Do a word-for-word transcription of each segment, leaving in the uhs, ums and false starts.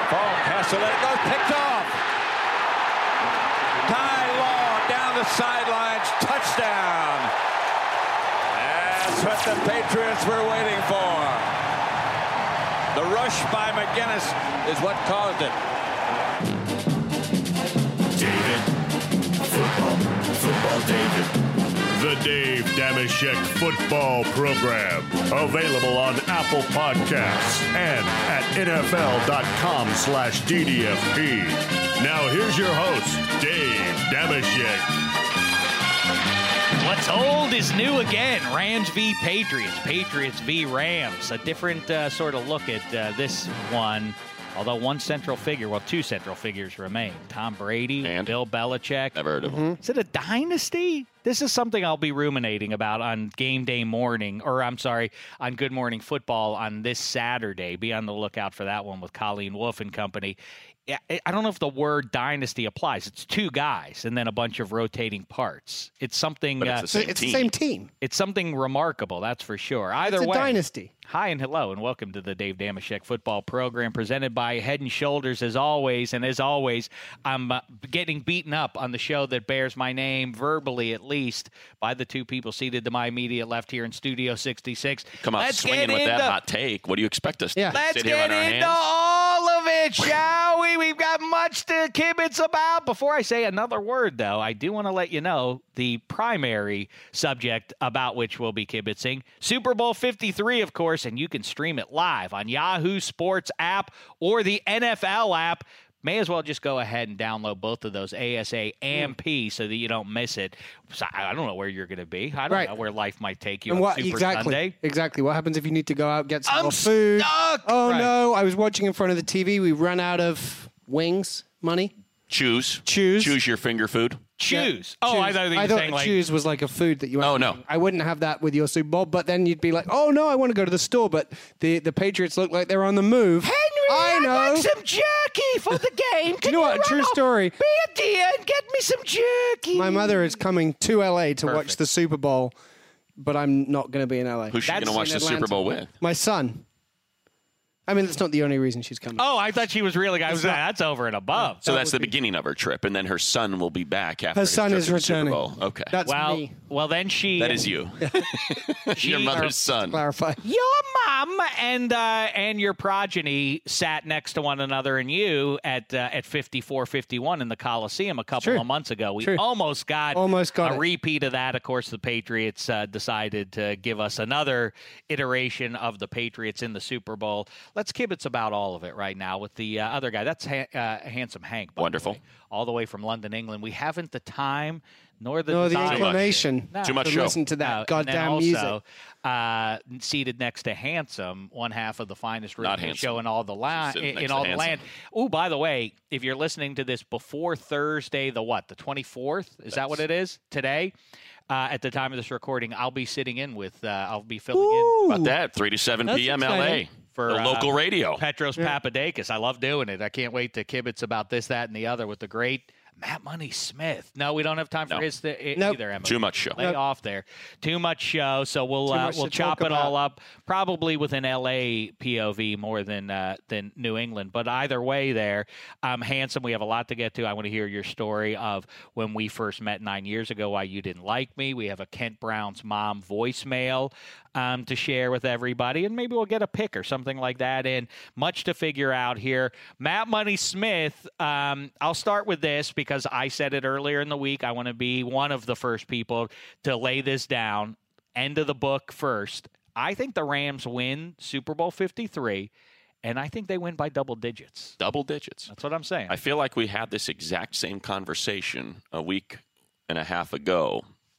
Falk has to let it go. Picked off. Ty Law down the sidelines. Touchdown. That's what the Patriots were waiting for. The rush by McGinnis is what caused it. David. Football. Football David. The Dave Dameshek Football Program. Available on Apple Podcasts and at N F L dot com slash D D F P. Now here's your host, Dave Dameshek. What's old is new again. Rams v. Patriots. Patriots v. Rams. A different uh, sort of look at uh, this one. Although one central figure, well, two central figures remain. Tom Brady, and Bill Belichick. Never heard of him. Is it a dynasty? This is something I'll be ruminating about on game day morning, or I'm sorry, on Good Morning Football on this Saturday. Be on the lookout for that one with Colleen Wolfe and company. I don't know if the word dynasty applies. It's two guys and then a bunch of rotating parts. It's something. But it's the same It's team. the same team. It's something remarkable, that's for sure. Either It's a way. dynasty. Hi and hello, and welcome to the Dave Dameshek Football Program, presented by Head and Shoulders, as always. And as always, I'm uh, getting beaten up on the show that bears my name, verbally at least, by the two people seated to my immediate left here in Studio sixty-six. Come on, Let's swinging get with that into- hot take. What do you expect us Yeah. to Let's sit here get on our into hands? all of it, shall we? We've got much to kibitz about. Before I say another word, though, I do want to let you know the primary subject about which we'll be kibitzing. Super Bowl fifty-three, of course, and you can stream it live on Yahoo Sports app or the N F L app. May as well just go ahead and download both of those, A S A and P, so that you don't miss it. So I don't know where you're going to be. I don't Right. know where life might take you And on what Super exactly? Sunday. Exactly. What happens if you need to go out get some I'm more food? stuck! Oh Right. no! I was watching in front of the T V. We ran out of wings money. Choose. Choose. Choose your finger food. Choose. Yeah. Oh, I Choose. thought you were I thought saying like choose was like a food that you. Oh, had. no. I wouldn't have that with your Super Bowl. But then you'd be like, oh no, I want to go to the store. But the the Patriots look like they're on the move. Henry, I I'd know. like some jerky for the game. Can You know what? run True off, story. Be a dear and get me some jerky. My mother is coming to L A to watch Perfect. the Super Bowl, but I'm not going to be in L A. Who's she going That's to watch in the Super Atlanta. Bowl with? My son. I mean, that's not the only reason she's coming. Oh, I thought she was really. I was. not- That's over and above. So That that's would the be- beginning of her trip, and then her son will be back after Her his son trip is to the Super returning. Bowl. Okay. That's well, me. well, then she. That is you. Your mother's son. Clarify. Your mom and uh, and your progeny sat next to one another, and you at uh, at fifty-four fifty-one in the Coliseum a couple True. of months ago. We True. almost got Almost got a it. repeat of that. Of course, the Patriots uh, decided to give us another iteration of the Patriots in the Super Bowl. Let's kibitz about all of it right now with the uh, other guy. That's ha- uh, Handsome Hank. By the Wonderful. way, all the way from London, England. We haven't the time nor the No, the desire inclination. No. Too much to show. listen to that No, and goddamn then also, music. Uh, seated next to Handsome, one half of the finest Not radio handsome. show in all the land. sitting In, next in to all the Handsome. land. Oh, by the way, if you're listening to this before Thursday, the what? The twenty-fourth? Is that what it is today? Uh, at the time of this recording, I'll be sitting in with. Uh, I'll be filling in About that, three to seven That's p.m. L A. exciting. for the uh, local radio. Petros Papadakis. I love doing it. I can't wait to kibitz about this, that, and the other with the great Matt Money Smith. No, we don't have time for No. his th- Nope. either, Emma. Too much show. Lay Nope. off there. Too much show. So we'll Too uh, much we'll to chop talk it all about. up, probably with an L A P O V more than uh, than New England. But either way, there, um, Handsome. We have a lot to get to. I want to hear your story of when we first met nine years ago. Why you didn't like me. We have a Kent Brown's mom voicemail um, to share with everybody, and maybe we'll get a pick or something like that in. Much to figure out here. Matt Money Smith, um, I'll start with this because I said it earlier in the week. I want to be one of the first people to lay this down. End of the book first. I think the Rams win Super Bowl fifty-three, and I think they win by double digits. Double digits. That's what I'm saying. I feel like we had this exact same conversation a week and a half ago.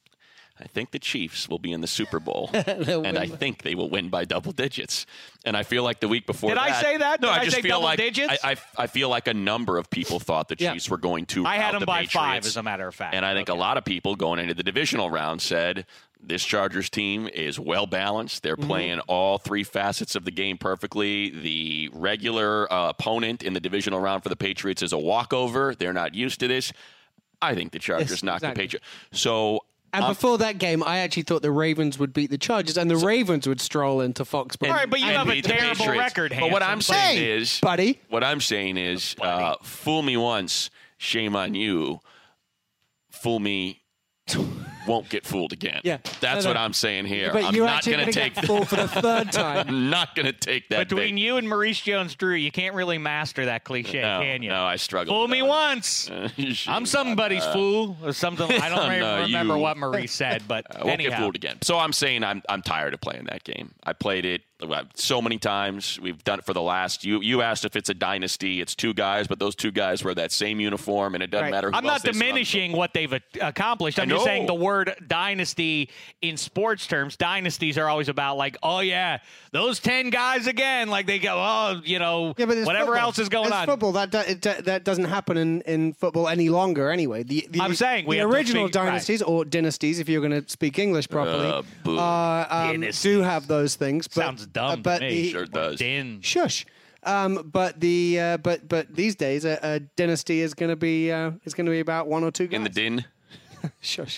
I think the Chiefs will be in the Super Bowl, and I think they will win by double digits. And I feel like the week before Did that, I say that? No, Did I I just say feel double like digits? I, I, I feel like a number of people thought the Yeah. Chiefs were going to. I had rout them the by five, Patriots. as a matter of fact. And I think Okay. a lot of people going into the divisional round said this Chargers team is well balanced. They're Mm-hmm. playing all three facets of the game perfectly. The regular uh, opponent in the divisional round for the Patriots is a walkover. They're not used to this. I think the Chargers Yes, knocked exactly. the Patriots. So And I'm, before that game, I actually thought the Ravens would beat the Chargers, and the so, Ravens would stroll into Foxborough. All right, but you have a terrible record, Hanson. But what I'm saying hey, is, buddy, what I'm saying is, uh, fool me once, shame on you. Fool me. Won't get fooled again. Yeah, that's no, no. what I'm saying here. But I'm you're not actually going to take get fooled for the third time. I'm not going to take that. Between big. you and Maurice Jones-Drew, you can't really master that cliche, no, can you? No, I struggle. Fool with me that. once. Uh, I'm somebody's uh, fool or something. I don't no, remember, remember you, what Maurice said, but I won't anyhow. get fooled again. So I'm saying I'm I'm tired of playing that game. I played it so many times. We've done it for the last. You you asked if it's a dynasty. It's two guys, but those two guys wear that same uniform, and it doesn't right. matter. Who I'm not diminishing what they've accomplished. I'm just saying the word dynasty in sports terms. Dynasties are always about like, oh yeah, those ten guys again. Like they go, oh, you know, yeah, but whatever football. else is going it's on. Football that it, that doesn't happen in, in football any longer. Anyway, the, the I'm saying we the have original to speak, dynasties right. or dynasties, if you're going to speak English properly, Uh, boo. uh, um, do have those things. But, Sounds dumb uh, but to me. The, Sure does. Din. Shush. Um, but the uh, but but these days a, a dynasty is going to be uh, is going to be about one or two guys. in the din. Shush.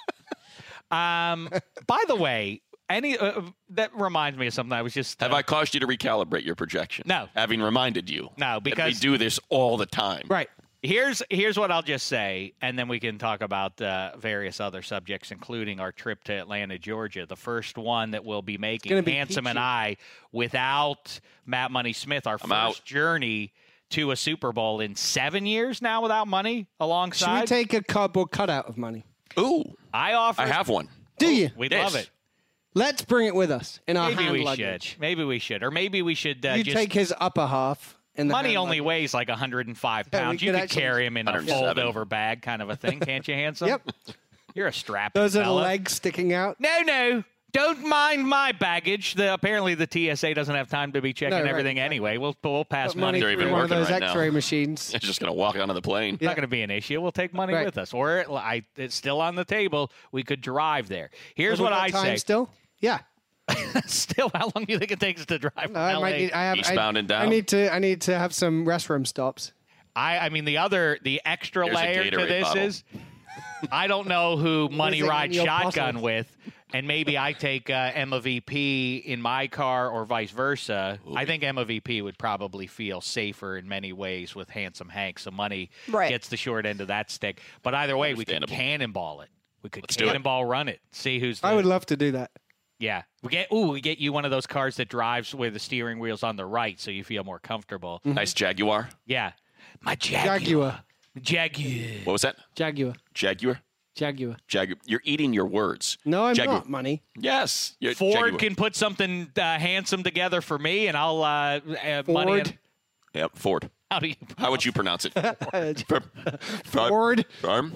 Um, by the way, any uh, that reminds me of something. I was just Have uh, I caused you to recalibrate your projection? No. Having reminded you. No, that because- we do this all the time. Right. Here's here's what I'll just say, and then we can talk about uh, various other subjects, including our trip to Atlanta, Georgia, the first one that we'll be making, gonna be Handsome peachy. and I, without Matt Money Smith, our I'm first out. journey to a Super Bowl in seven years now without money alongside. Should we take a cardboard cutout of money? Ooh, I offer. I have one. Do you? We'd Yes. love it. Let's bring it with us in our Maybe hand we luggage. should. Maybe we should, or maybe we should uh, You just. take his upper half. In the Money hand only luggage. weighs like one hundred five Yeah, we pounds. could you could actually- carry him in a one hundred seven. fold-over bag kind of a thing, can't you, Handsome? Yep. You're a strapping Those are the fella. legs sticking out. No, no. Don't mind my baggage. The, apparently, the T S A doesn't have time to be checking No, right, everything right. anyway. We'll we'll pass Put money. money They're through even one of working those right now. X-ray machines. It's just going to walk onto the plane. It's not going to be an issue. We'll take money Right. with us, or it, I, it's still on the table. We could drive there. Here's Have we what got I time say. Still, yeah. Still, how long do you think it takes to drive from No, I L A? might need, I have, Eastbound I, and down. I need to. I need to have some restroom stops. I, I mean, the other, the extra Here's a layer to Gatorade this bottle. is, I don't know who Money it in rides your shotgun bottles? with, and maybe I take uh, Emma V P in my car or vice versa. I think Emma V P would probably feel safer in many ways with Handsome Hank, so Money Right. gets the short end of that stick. But either way, we could Understandable. cannonball it. We could Let's do it. cannonball run it. See who's the, I would love to do that. yeah. We get ooh, we get you one of those cars that drives where the steering wheel's on the right, so you feel more comfortable. Nice Jaguar. Yeah, my Jaguar. Jaguar. Jaguar. What was that? Jaguar. Jaguar? Jaguar. Jaguar. You're eating your words. No, I'm Jaguar. not. Money. Yes. you're- Ford Jaguar. can put something uh, handsome together for me, and I'll uh, uh, money. Ford. In, Yep, Ford. how do you? How would you pronounce it? Farm. Ford. Farm.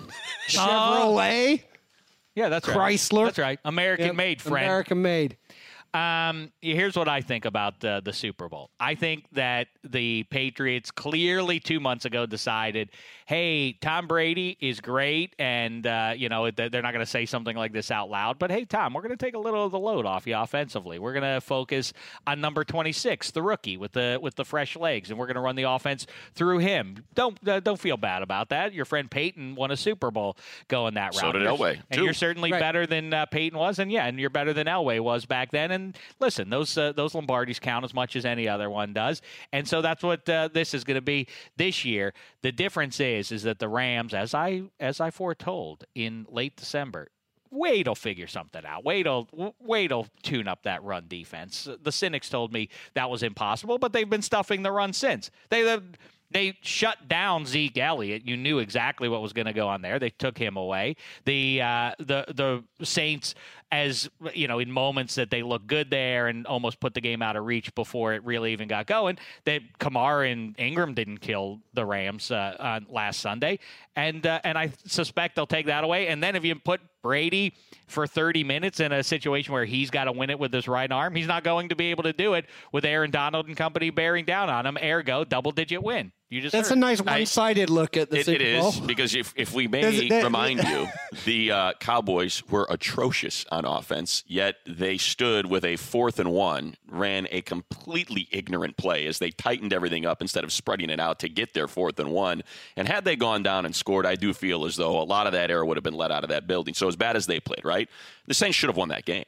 Chevrolet. Yeah, that's right. Chrysler. That's right. American Yep, made, friend. American made. Um, here's what I think about uh, the Super Bowl. I think that the Patriots clearly two months ago decided, hey, Tom Brady is great, and uh, you know they're not going to say something like this out loud. But hey, Tom, we're going to take a little of the load off you offensively. We're going to focus on number twenty-six, the rookie with the with the fresh legs, and we're going to run the offense through him. Don't uh, don't feel bad about that. Your friend Peyton won a Super Bowl going that route. So did You're- Elway, and too. you're certainly Right. better than uh, Peyton was, and yeah, and you're better than Elway was back then. And listen, those uh, those Lombardis count as much as any other one does, and so that's what uh, this is going to be this year. The difference is is that the Rams, as I as I foretold in late December, Wade will figure something out. Wade will, Wade will tune up that run defense. The cynics told me that was impossible, but they've been stuffing the run since. They they shut down Zeke Elliott. You knew exactly what was going to go on there. They took him away. The uh, the the Saints, as you know, in moments that they looked good there and almost put the game out of reach before it really even got going. They Kamara and Ingram didn't kill the Rams uh, on last Sunday, and uh, and I suspect they'll take that away. And then if you put Brady for thirty minutes in a situation where he's got to win it with his right arm, he's not going to be able to do it with Aaron Donald and company bearing down on him. Ergo, double-digit win. You just That's heard. a nice one-sided look at the It, Super it Bowl. is, because if, if we may There's- there- remind you, the uh, Cowboys were atrocious on offense, yet they stood with a fourth and one, ran a completely ignorant play as they tightened everything up instead of spreading it out to get their fourth and one. And had they gone down and scored, I do feel as though a lot of that air would have been let out of that building. So as bad as they played, right? The Saints should have won that game.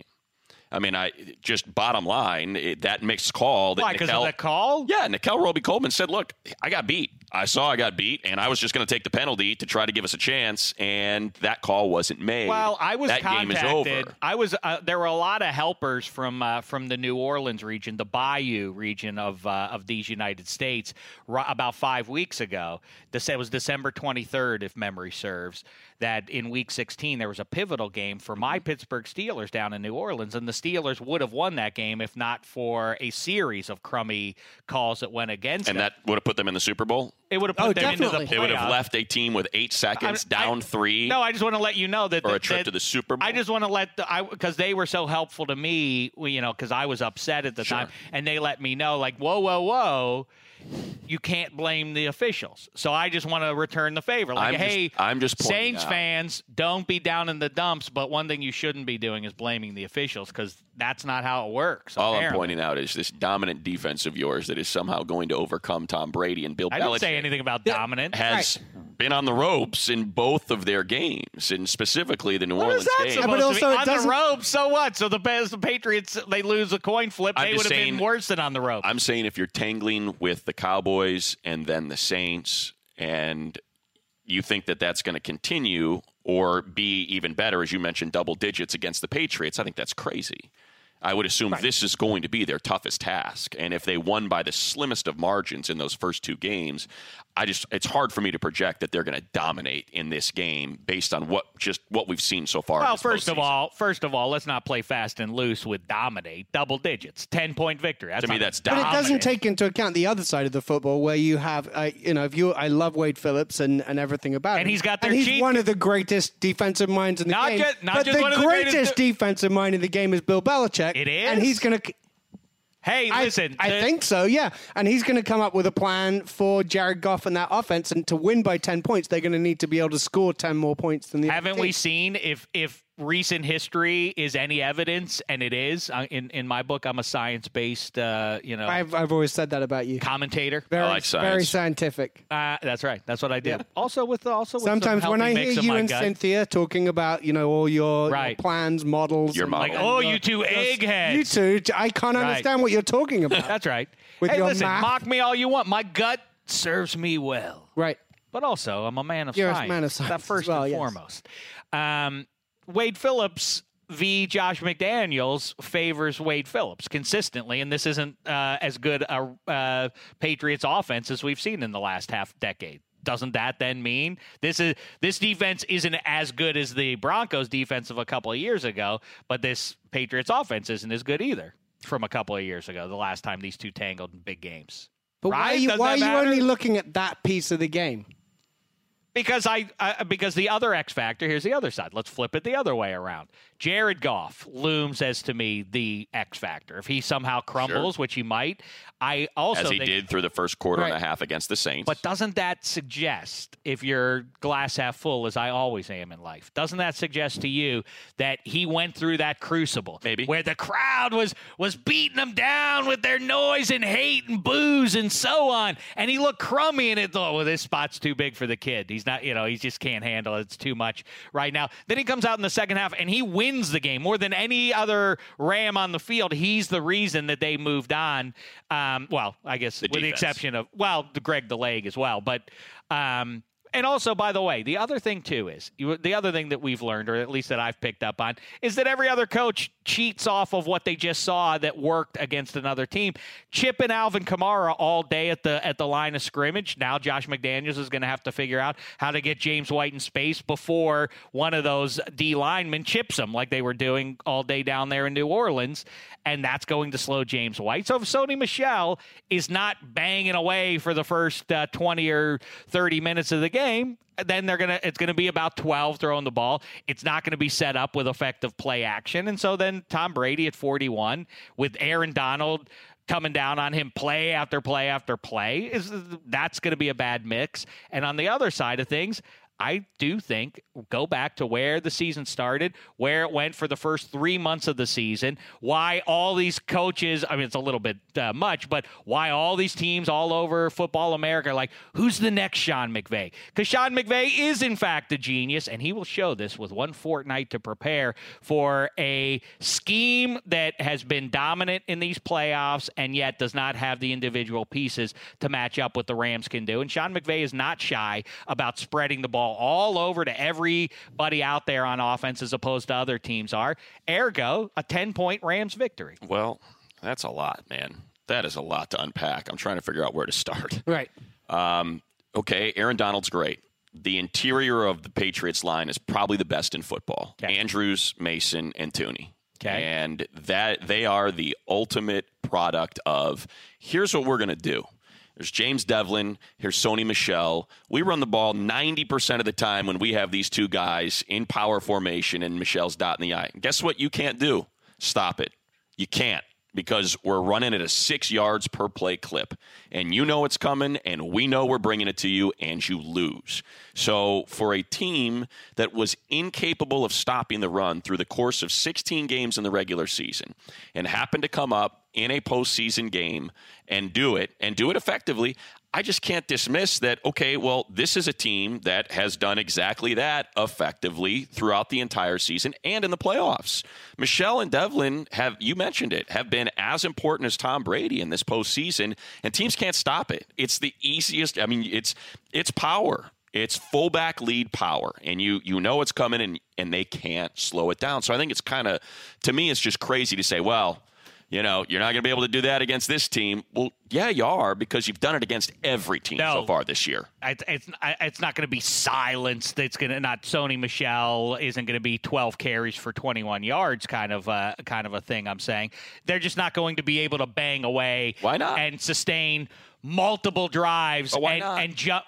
I mean, I just bottom line, it, that mixed call. That Why, because of Nickel- the call? Yeah, Nickel Roby-Coleman said, look, I got beat. I saw I got beat, and I was just going to take the penalty to try to give us a chance, and that call wasn't made. Well, I was that contacted. game is over. I was. Uh, there were a lot of helpers from uh, from the New Orleans region, the Bayou region of uh, of these United States, r- about five weeks ago. This it was December twenty-third, if memory serves. That in Week sixteen there was a pivotal game for my Pittsburgh Steelers down in New Orleans, and the Steelers would have won that game if not for a series of crummy calls that went against And them. that would have put them in the Super Bowl? It would have put Oh, them into the definitely. It would have playoffs. left a team with eight seconds, I- down I- three, No, I just want to let you know that or a that- trip that- to the Super Bowl? I just want to let the, I because they were so helpful to me, you know, because I was upset at the Sure. time, and they let me know, like, whoa, whoa, whoa, you can't blame the officials. So I just want to return the favor. Like, I'm just- hey, I'm just pointing Saints out. fans, don't be down in the dumps. But one thing you shouldn't be doing is blaming the officials, because that's not how it works. All I'm apparently. pointing out is this dominant defense of yours that is somehow going to overcome Tom Brady, and Bill I Belichick didn't say anything about dominant. has been on the ropes in both of their games, and specifically the New What Orleans is that game. supposed But to also be? it On the doesn't- ropes, so what? So the, the Patriots, they lose a coin flip. I'm They would just have been saying- worse than on the ropes. I'm saying if you're tangling with the Cowboys and then the Saints, and you think that that's going to continue or be even better, as you mentioned, double digits against the Patriots, I think that's crazy. I would assume this is going to be their toughest task. And if they won by the slimmest of margins in those first two games, I just it's hard for me to project that they're going to dominate in this game based on what just what we've seen so far. Well, this first of postseason. all, first of all, let's not play fast and loose with dominate. Double digits, ten point victory. That's To me, not that's But it dominant. doesn't take into account the other side of the football, where you have, uh, you know, if you, I love Wade Phillips and, and everything about him, And he's got their and he's cheek. one of the greatest defensive minds in the Not game. just- not but just the one of the greatest, greatest- defensive mind in the game is Bill Belichick. It is? and he's going to. Hey, I, listen. I the- think so, yeah. And he's going to come up with a plan for Jared Goff and that offense. And to win by ten points, they're going to need to be able to score ten more points than the other Haven't team. we seen if if recent history is any evidence, and it is? uh, In in my book, I'm a science based, uh, you know, I've, I've always said that about you. commentator. Very, like science. very scientific. Uh, that's right. That's what I do. Yeah. Also with also with Sometimes some when I healthy hear mix of you my and gut. Cynthia talking about, you know, all your, your Right. plans, models, Your and- model. Like, oh, and, uh, you two eggheads. You two, I can't Right. understand what you're talking about. That's right. With hey, your listen, math. mock me all you want. My gut serves me well. Right. But also, I'm a man of You're a science. man of science That first as well, and yes. foremost. Um, Wade Phillips v. Josh McDaniels favors Wade Phillips consistently, and this isn't uh, as good a uh, Patriots offense as we've seen in the last half decade. Doesn't that then mean this is this defense isn't as good as the Broncos defense of a couple of years ago, but this Patriots offense isn't as good either from a couple of years ago, the last time these two tangled in big games. But why Right? are you, Doesn't why are that you matter? only looking at that piece of the game? Because I, uh, because the other X factor, here's the other side. Let's flip it the other way around. Jared Goff looms as to me the X factor. If he somehow crumbles, Sure. which he might, I also as he think, did through the first quarter and Right. a half against the Saints. But doesn't that suggest, if you're glass half full, as I always am in life, doesn't that suggest to you that he went through that crucible? Maybe. Where the crowd was was beating him down with their noise and hate and booze and so on. And he looked crummy and it thought, well, this spot's too big for the kid. He's not, you know, he just can't handle it. It's too much right now. Then he comes out in the second half and he wins the game more than any other Ram on the field. He's the reason that they moved on. Um, well, I guess The with the defense. exception of, well, the Greg the leg as well. But, um, and also, by the way, the other thing, too, is you, the other thing that we've learned, or at least that I've picked up on, is that every other coach cheats off of what they just saw that worked against another team. Chip and Alvin Kamara all day at the at the line of scrimmage. Now Josh McDaniels is going to have to figure out how to get James White in space before one of those D linemen chips him like they were doing all day down there in New Orleans. And that's going to slow James White. So if Sony Michel is not banging away for the first uh, twenty or thirty minutes of the game, then they're gonna it's gonna be about twelve throwing the ball. It's not gonna be set up with effective play action. And so then Tom Brady at forty-one with Aaron Donald coming down on him play after play after play, is that's going to be a bad mix. And on the other side of things, I do think, go back to where the season started, where it went for the first three months of the season, why all these coaches, I mean, it's a little bit uh, much, but why all these teams all over Football America are like, who's the next Sean McVay? Because Sean McVay is, in fact, a genius, and he will show this with one fortnight to prepare for a scheme that has been dominant in these playoffs and yet does not have the individual pieces to match up what the Rams can do. And Sean McVay is not shy about spreading the ball all over to everybody out there on offense as opposed to other teams are. Ergo, a ten-point Rams victory. Well, that's a lot, man. That is a lot to unpack. I'm trying to figure out where to start. Right. Um, okay, Aaron Donald's great. The interior of the Patriots line is probably the best in football. Okay. Andrews, Mason, and Tooney. Okay. And that they are the ultimate product of, here's what we're going to do. There's James Devlin. Here's Sony Michel. We run the ball ninety percent of the time when we have these two guys in power formation and Michel's dot in the eye. And guess what you can't do? Stop it. You can't, because we're running at a six yards per play clip. And you know it's coming, and we know we're bringing it to you, and you lose. So for a team that was incapable of stopping the run through the course of sixteen games in the regular season and happened to come up in a postseason game and do it, and do it effectively, I just can't dismiss that, okay, well, this is a team that has done exactly that effectively throughout the entire season and in the playoffs. Michel and Devlin have, you mentioned it, have been as important as Tom Brady in this postseason, and teams can't stop it. It's the easiest, I mean, it's it's power. It's fullback lead power, and you you know it's coming, and, and they can't slow it down. So I think it's kind of, to me, it's just crazy to say, well, you know, you're not going to be able to do that against this team. Well, yeah, you are, because you've done it against every team no, so far this year. It's it's, it's not going to be silenced. It's going to not Sony Michel isn't going to be twelve carries for twenty-one yards kind of uh, kind of a thing. I'm saying they're just not going to be able to bang away. Why not? And sustain multiple drives but why and not? and jump.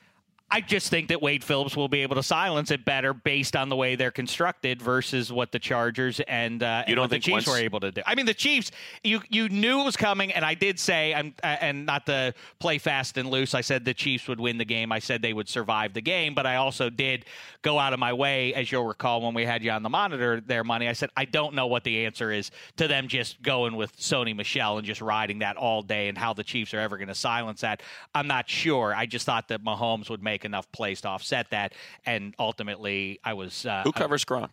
I just think that Wade Phillips will be able to silence it better based on the way they're constructed versus what the Chargers and, uh, you and don't what the think Chiefs once... were able to do. I mean, the Chiefs, you you knew it was coming, and I did say, I'm, uh, and not to play fast and loose, I said the Chiefs would win the game. I said they would survive the game, but I also did go out of my way, as you'll recall when we had you on the monitor there, Money. I said, I don't know what the answer is to them just going with Sony Michel and just riding that all day, and how the Chiefs are ever going to silence that. I'm not sure. I just thought that Mahomes would make enough plays to offset that, and ultimately I was uh, Who covers Gronk?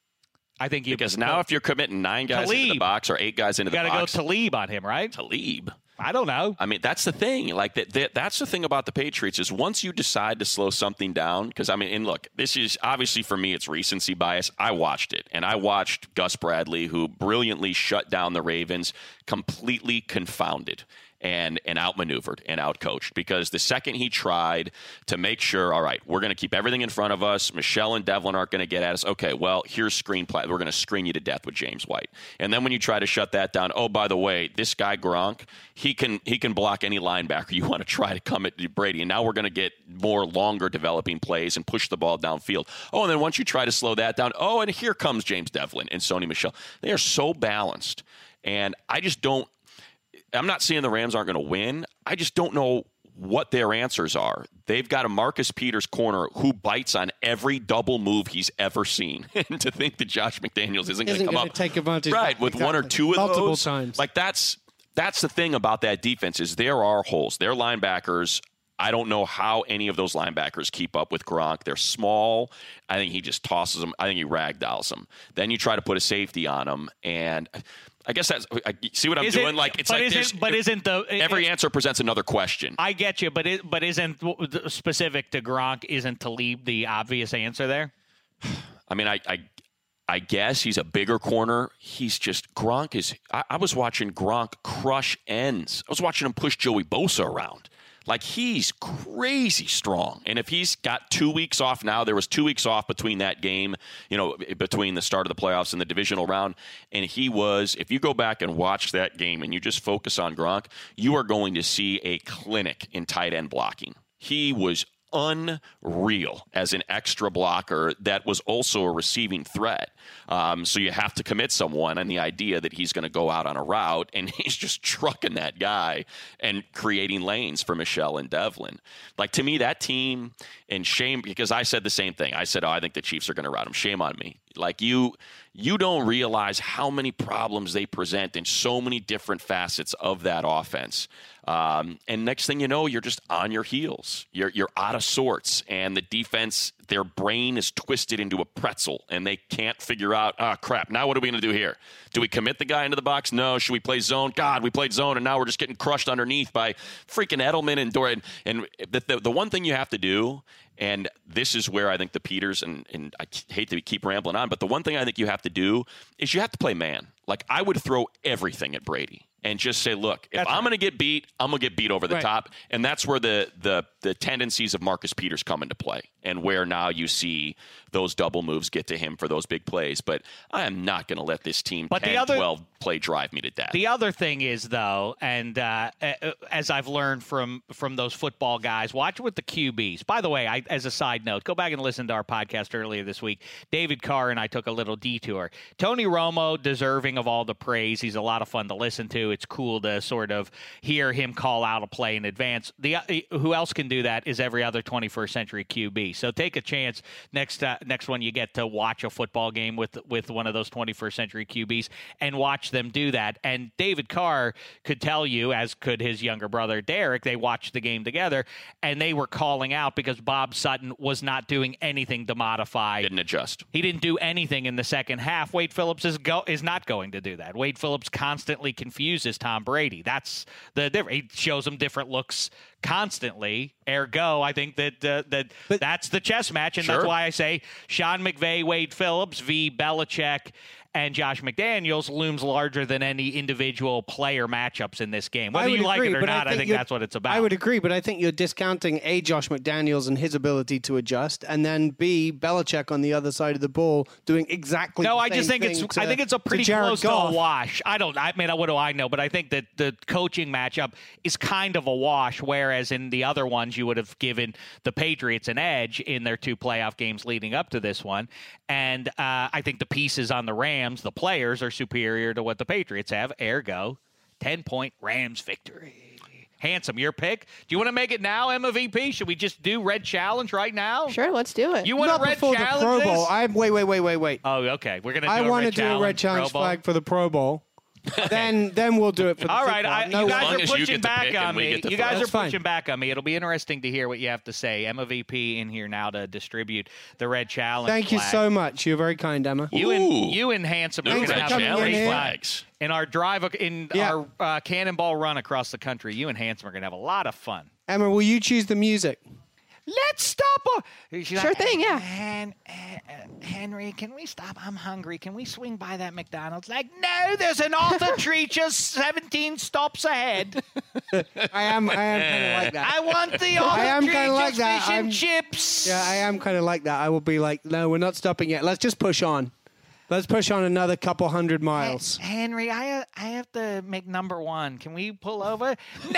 I think you because now if you're committing nine guys Talib. into the box or eight guys into you the gotta box, go Talib on him, right? Talib. I don't know. I mean, that's the thing. Like that, that that's the thing about the Patriots is once you decide to slow something down, because I mean, and look, this is obviously for me, it's recency bias. I watched it, and I watched Gus Bradley, who brilliantly shut down the Ravens, completely confounded and and outmaneuvered and outcoached, because the second he tried to make sure, all right, we're going to keep everything in front of us, Michel and Devlin aren't going to get at us. Okay, well, here's screen play. We're going to screen you to death with James White. And then when you try to shut that down, oh, by the way, this guy Gronk, he can he can block any linebacker you want to try to come at Brady. And now we're going to get more longer developing plays and push the ball downfield. Oh, and then once you try to slow that down, oh, and here comes James Devlin and Sony Michel. They are so balanced. And I just don't I'm not saying the Rams aren't going to win. I just don't know what their answers are. They've got a Marcus Peters corner who bites on every double move he's ever seen. And to think that Josh McDaniels isn't, going to come up take advantage right with exactly. one or two of multiple those times. Like that's that's the thing about that defense is there are holes. Their linebackers, I don't know how any of those linebackers keep up with Gronk. They're small. I think he just tosses them. I think he ragdolls them. Then you try to put a safety on them, and I guess that's I see what I'm is doing. It, like it's but like isn't, but isn't the every answer presents another question. I get you, but it, but isn't specific to Gronk? Isn't Talib the obvious answer there? I mean, I, I I guess he's a bigger corner. He's just Gronk is. I, I was watching Gronk crush ends. I was watching him push Joey Bosa around. Like, he's crazy strong. And if he's got two weeks off now, there was two weeks off between that game, you know, between the start of the playoffs and the divisional round. And he was, if you go back and watch that game and you just focus on Gronk, you are going to see a clinic in tight end blocking. He was unreal as an extra blocker that was also a receiving threat. Um, so you have to commit someone on the idea that he's going to go out on a route, and he's just trucking that guy and creating lanes for Michelle and Devlin. Like, to me, that team, and shame, because I said the same thing. I said, oh, I think the Chiefs are going to rout him. Shame on me. Like, you you don't realize how many problems they present in so many different facets of that offense. Um, and next thing you know, you're just on your heels. You're you're out of sorts, and the defense, their brain is twisted into a pretzel, and they can't figure out, ah, oh, crap, now what are we going to do here? Do we commit the guy into the box? No. Should we play zone? God, we played zone, and now we're just getting crushed underneath by freaking Edelman and Dorian. And the, the, the one thing you have to do, and this is where I think the Peters, and, and I hate to keep rambling on, but the one thing I think you have to do is you have to play man. Like, I would throw everything at Brady and just say, look, if that's I'm right. going to get beat, I'm going to get beat over the right. top. And that's where the, the the tendencies of Marcus Peters come into play, and where now you see those double moves get to him for those big plays. But I am not going to let this team but ten, the other, twelve play drive me to death. The other thing is, though, and uh, as I've learned from, from those football guys, watch with the Q Bs. By the way, I, as a side note, go back and listen to our podcast earlier this week. David Carr and I took a little detour. Tony Romo, deserving of all the praise. He's a lot of fun to listen to. It's cool to sort of hear him call out a play in advance. The uh, who else can do that is every other twenty-first century Q B. So take a chance next uh, next one you get to watch a football game with with one of those twenty-first century Q Bs and watch them do that. And David Carr could tell you, as could his younger brother Derek, they watched the game together, and they were calling out because Bob Sutton was not doing anything to modify. Didn't adjust. He didn't do anything in the second half. Wade Phillips is go is not going to do that. Wade Phillips constantly confuses Tom Brady. That's the difference. He shows him different looks constantly. Ergo, I think that uh, that but, that's the chess match, and sure. that's why I say Sean McVay, Wade Phillips, v. Belichick, and Josh McDaniels looms larger than any individual player matchups in this game. Whether you agree, like it or not, I think, I think that's what it's about. I would agree, but I think you're discounting A, Josh McDaniels and his ability to adjust, and then B, Belichick on the other side of the ball doing exactly no, the I same just think thing it's to, I think it's a pretty to close Goff. to a wash. I don't I mean what do I know, but I think that the coaching matchup is kind of a wash, whereas in the other ones you would have given the Patriots an edge in their two playoff games leading up to this one. And uh, I think the pieces on the Rams, the players, are superior to what the Patriots have. Ergo, ten-point Rams victory. Handsome, your pick. Do you want to make it now, Emma V P? Should we just do Red Challenge right now? Sure, let's do it. You want Not a Red before Challenge? the Pro Bowl. I wait, wait, wait, wait, wait. Oh, okay. We're gonna. Do I want to do a Red Challenge flag for the Pro Bowl. then, then we'll do it for the All right, I, no you guys as are you pushing get to back pick on and we me. get to You throw. guys That's are fine. pushing back on me. It'll be interesting to hear what you have to say. Emma V P in here now to distribute the Red Challenge. Thank you flag. so much. You're very kind, Emma. You Ooh. and you and Handsome are Ooh, going to Red have a coming great in here. flags. in our drive in Yeah. our uh, cannonball run across the country. You and Handsome are going to have a lot of fun. Emma, will you choose the music? Let's stop. She's Sure like, thing, yeah. Hen- uh, Henry, can we stop? I'm hungry. Can we swing by that McDonald's? Like, no, there's an Arthur Treacher's seventeen stops ahead. I am, I am kind of like that. I want the I am Arthur kinda like Treacher's that. fish and I'm- chips. Yeah, I am kind of like that. I will be like, no, we're not stopping yet. Let's just push on. Let's push on another couple hundred miles. Henry, I I have to make number one. Can we pull over?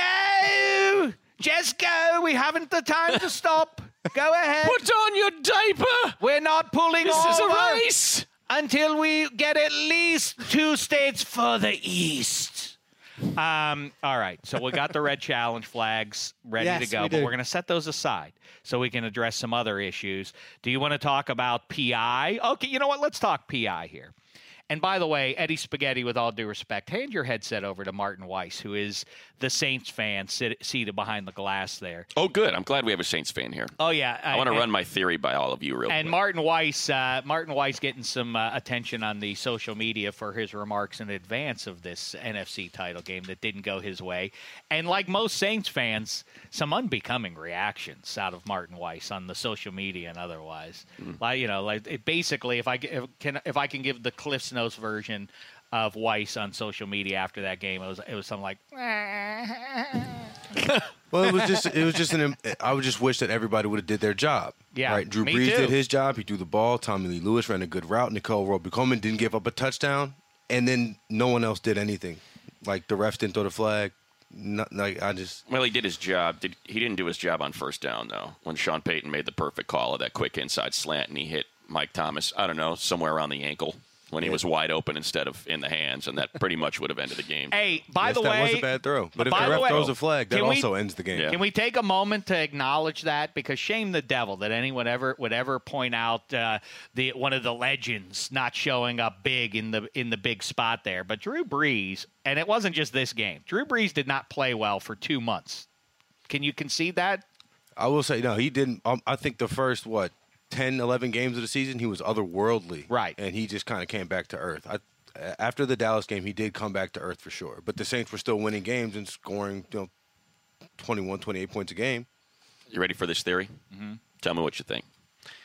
No! Just go. We haven't the time to stop. Go ahead. Put on your diaper. We're not pulling This over is a race. until we get at least two states further east. Um, all right, so we got the Red Challenge flags ready Yes, to go, we but do. we're going to set those aside so we can address some other issues. Do you want to talk about P I? Okay, you know what? Let's talk P I here. And by the way, Eddie Spaghetti, with all due respect, hand your headset over to Martin Weiss, who is the Saints fan sit, seated behind the glass there. Oh, good. I'm glad we have a Saints fan here. Oh, yeah. I want to and- run my theory by all of you real And quick. Martin Weiss, uh, Martin Weiss getting some uh, attention on the social media for his remarks in advance of this N F C title game that didn't go his way. And like most Saints fans, some unbecoming reactions out of Martin Weiss on the social media and otherwise. Mm. Like, you know, like it basically, if I g- if can, if I can give the Cliff's Notes version of Weiss on social media after that game, it was it was something like. Well, it was just it was just an. I would just wish that everybody would have did their job. Yeah, right. Drew me Brees too. did his job. He threw the ball. Tommy Lee Lewis ran a good route. Nicole Roby-Coleman didn't give up a touchdown, and then no one else did anything. Like the refs didn't throw the flag. not, like I just. Well, he did his job. Did, he didn't do his job on first down, though, when Sean Payton made the perfect call of that quick inside slant, and he hit Mike Thomas, I don't know, somewhere around the ankle when he was wide open instead of in the hands, and that pretty much would have ended the game. Hey, by yes, the that way, was a bad throw. But if by the ref the way, throws a flag, that can we- also ends the game. Yeah. Can we take a moment to acknowledge that? Because shame the devil that anyone ever would ever point out uh, the one of the legends not showing up big in the in the big spot there. But Drew Brees, and it wasn't just this game. Drew Brees did not play well for two months. Can you concede that? I will say no, he didn't. Um, I think the first what ten, eleven games of the season, he was otherworldly, Right. And he just kind of came back to earth. I, after the Dallas game, he did come back to earth for sure. But the Saints were still winning games and scoring, you know, twenty-one, twenty-eight points a game. You ready for this theory? Mm-hmm. Tell me what you think.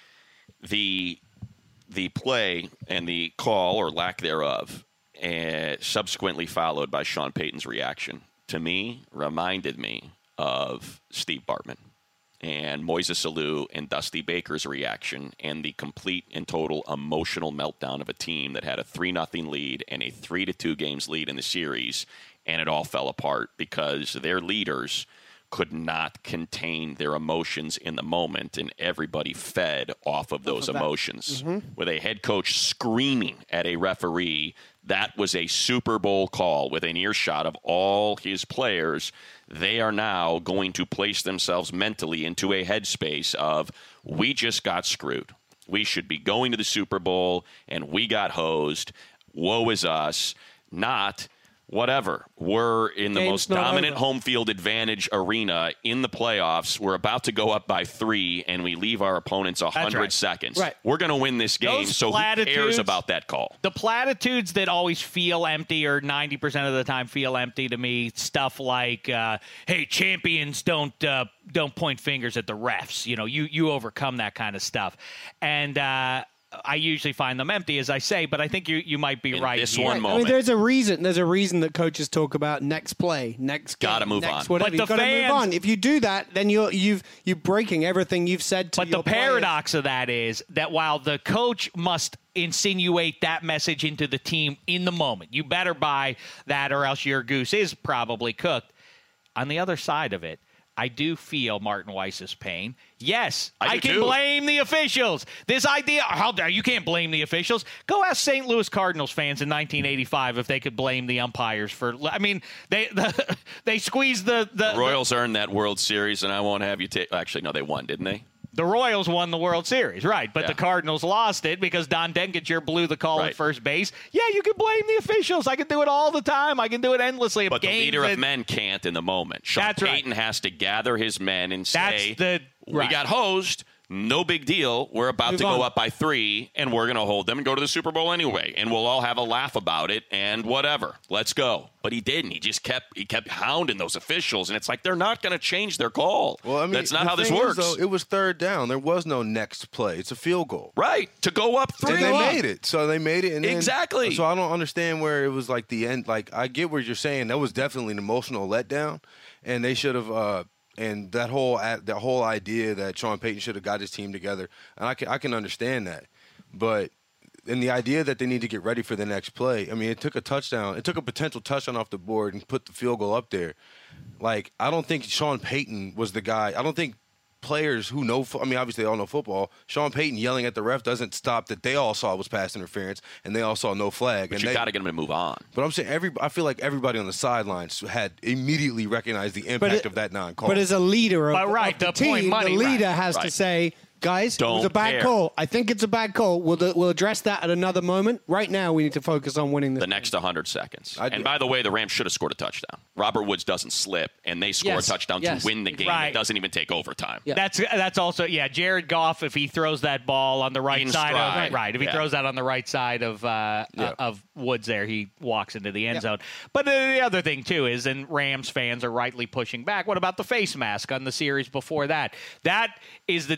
The the play and the call or lack thereof, uh, subsequently followed by Sean Payton's reaction, to me, reminded me of Steve Bartman and Moises Alou and Dusty Baker's reaction and the complete and total emotional meltdown of a team that had a three nothing lead and a three to two games lead in the series, and it all fell apart because their leaders could not contain their emotions in the moment, and everybody fed off of those emotions. Mm-hmm. With a head coach screaming at a referee, that was a Super Bowl call within earshot of all his players. They are now going to place themselves mentally into a headspace of, we just got screwed. We should be going to the Super Bowl, and we got hosed. Woe is us. Not... Whatever. We're in the Game's most not dominant over. home field advantage arena in the playoffs. We're about to go up by three, and we leave our opponents one hundred right. seconds. Right. We're going to win this game, Those so who cares platitudes- about that call? The platitudes that always feel empty or ninety percent of the time feel empty to me, stuff like, uh, hey, champions don't uh, don't point fingers at the refs. You know, you, you overcome that kind of stuff. And uh, I usually find them empty, as I say, but I think you, you might be In right this here. one I moment. mean, there's a reason. There's a reason that coaches talk about next play, next game, Gotta move next on. Whatever. But You've the got to move fans- on. If you do that, then you're you've you're breaking everything you've said to But your the players. paradox of that is that while the coach must insinuate that message into the team in the moment, you better buy that or else your goose is probably cooked. On the other side of it, I do feel Martin Weiss's pain. Yes, I I, do can too. blame the officials. This idea, how dare you can't blame the officials. Go ask Saint Louis Cardinals fans in nineteen eighty-five if they could blame the umpires for. I mean, they the, they squeezed the the, The Royals earned that World Series, and I won't have you take. Actually, no, they won, didn't they? The Royals won the World Series, right? But Yeah. the Cardinals lost it because Don Denkinger blew the call Right. at first base. Yeah, you can blame the officials. I can do it all the time. I can do it endlessly. Of But the games leader of that- men can't in the moment. Sean That's right. Payton has to gather his men and That's say, the- we right. got hosed. No big deal. We're about Move to on. go up by three, and we're going to hold them and go to the Super Bowl anyway. And we'll all have a laugh about it and whatever. Let's go. But he didn't. He just kept he kept hounding those officials, and it's like they're not going to change their call. Well, I mean, that's not the how this thing is, works. though, it was third down. There was no next play. It's a field goal. Right. To go up three. And they made it. So they made it. And then, Exactly. So I don't understand where it was like the end. Like, I get what you're saying. That was definitely an emotional letdown. And they should have, uh, and that whole that whole idea that Sean Payton should have got his team together. And I can, I can understand that. But, and the idea that they need to get ready for the next play, I mean, it took a touchdown. It took a potential touchdown off the board and put the field goal up there. Like, I don't think Sean Payton was the guy. I don't think players who know, fo- I mean, obviously they all know football. Sean Payton yelling at the ref doesn't stop that they all saw was pass interference and they all saw no flag. But and you they, got to get them to move on. But I'm saying every. I feel like everybody on the sidelines had immediately recognized the impact it- of that non-call. But as a leader of, But right, of the, the team, point money, the leader right, has to right. say, guys, it was Don't a bad care. call. I think it's a bad call. We'll, we'll address that at another moment. Right now, we need to focus on winning this. The next one hundred seconds. I and do- by the way, the Rams should have scored a touchdown. Robert Woods doesn't slip, and they score Yes, a touchdown yes. to win the game. Right. It doesn't even take overtime. Yeah. That's that's also yeah. Jared Goff, if he throws that ball on the right In side stride. of right, if he Yeah. throws that on the right side of uh, Yeah. uh, of Woods, there he walks into the end Yeah. zone. But uh, the other thing too is, and Rams fans are rightly pushing back. What about the face mask on the series before that? That is the difference.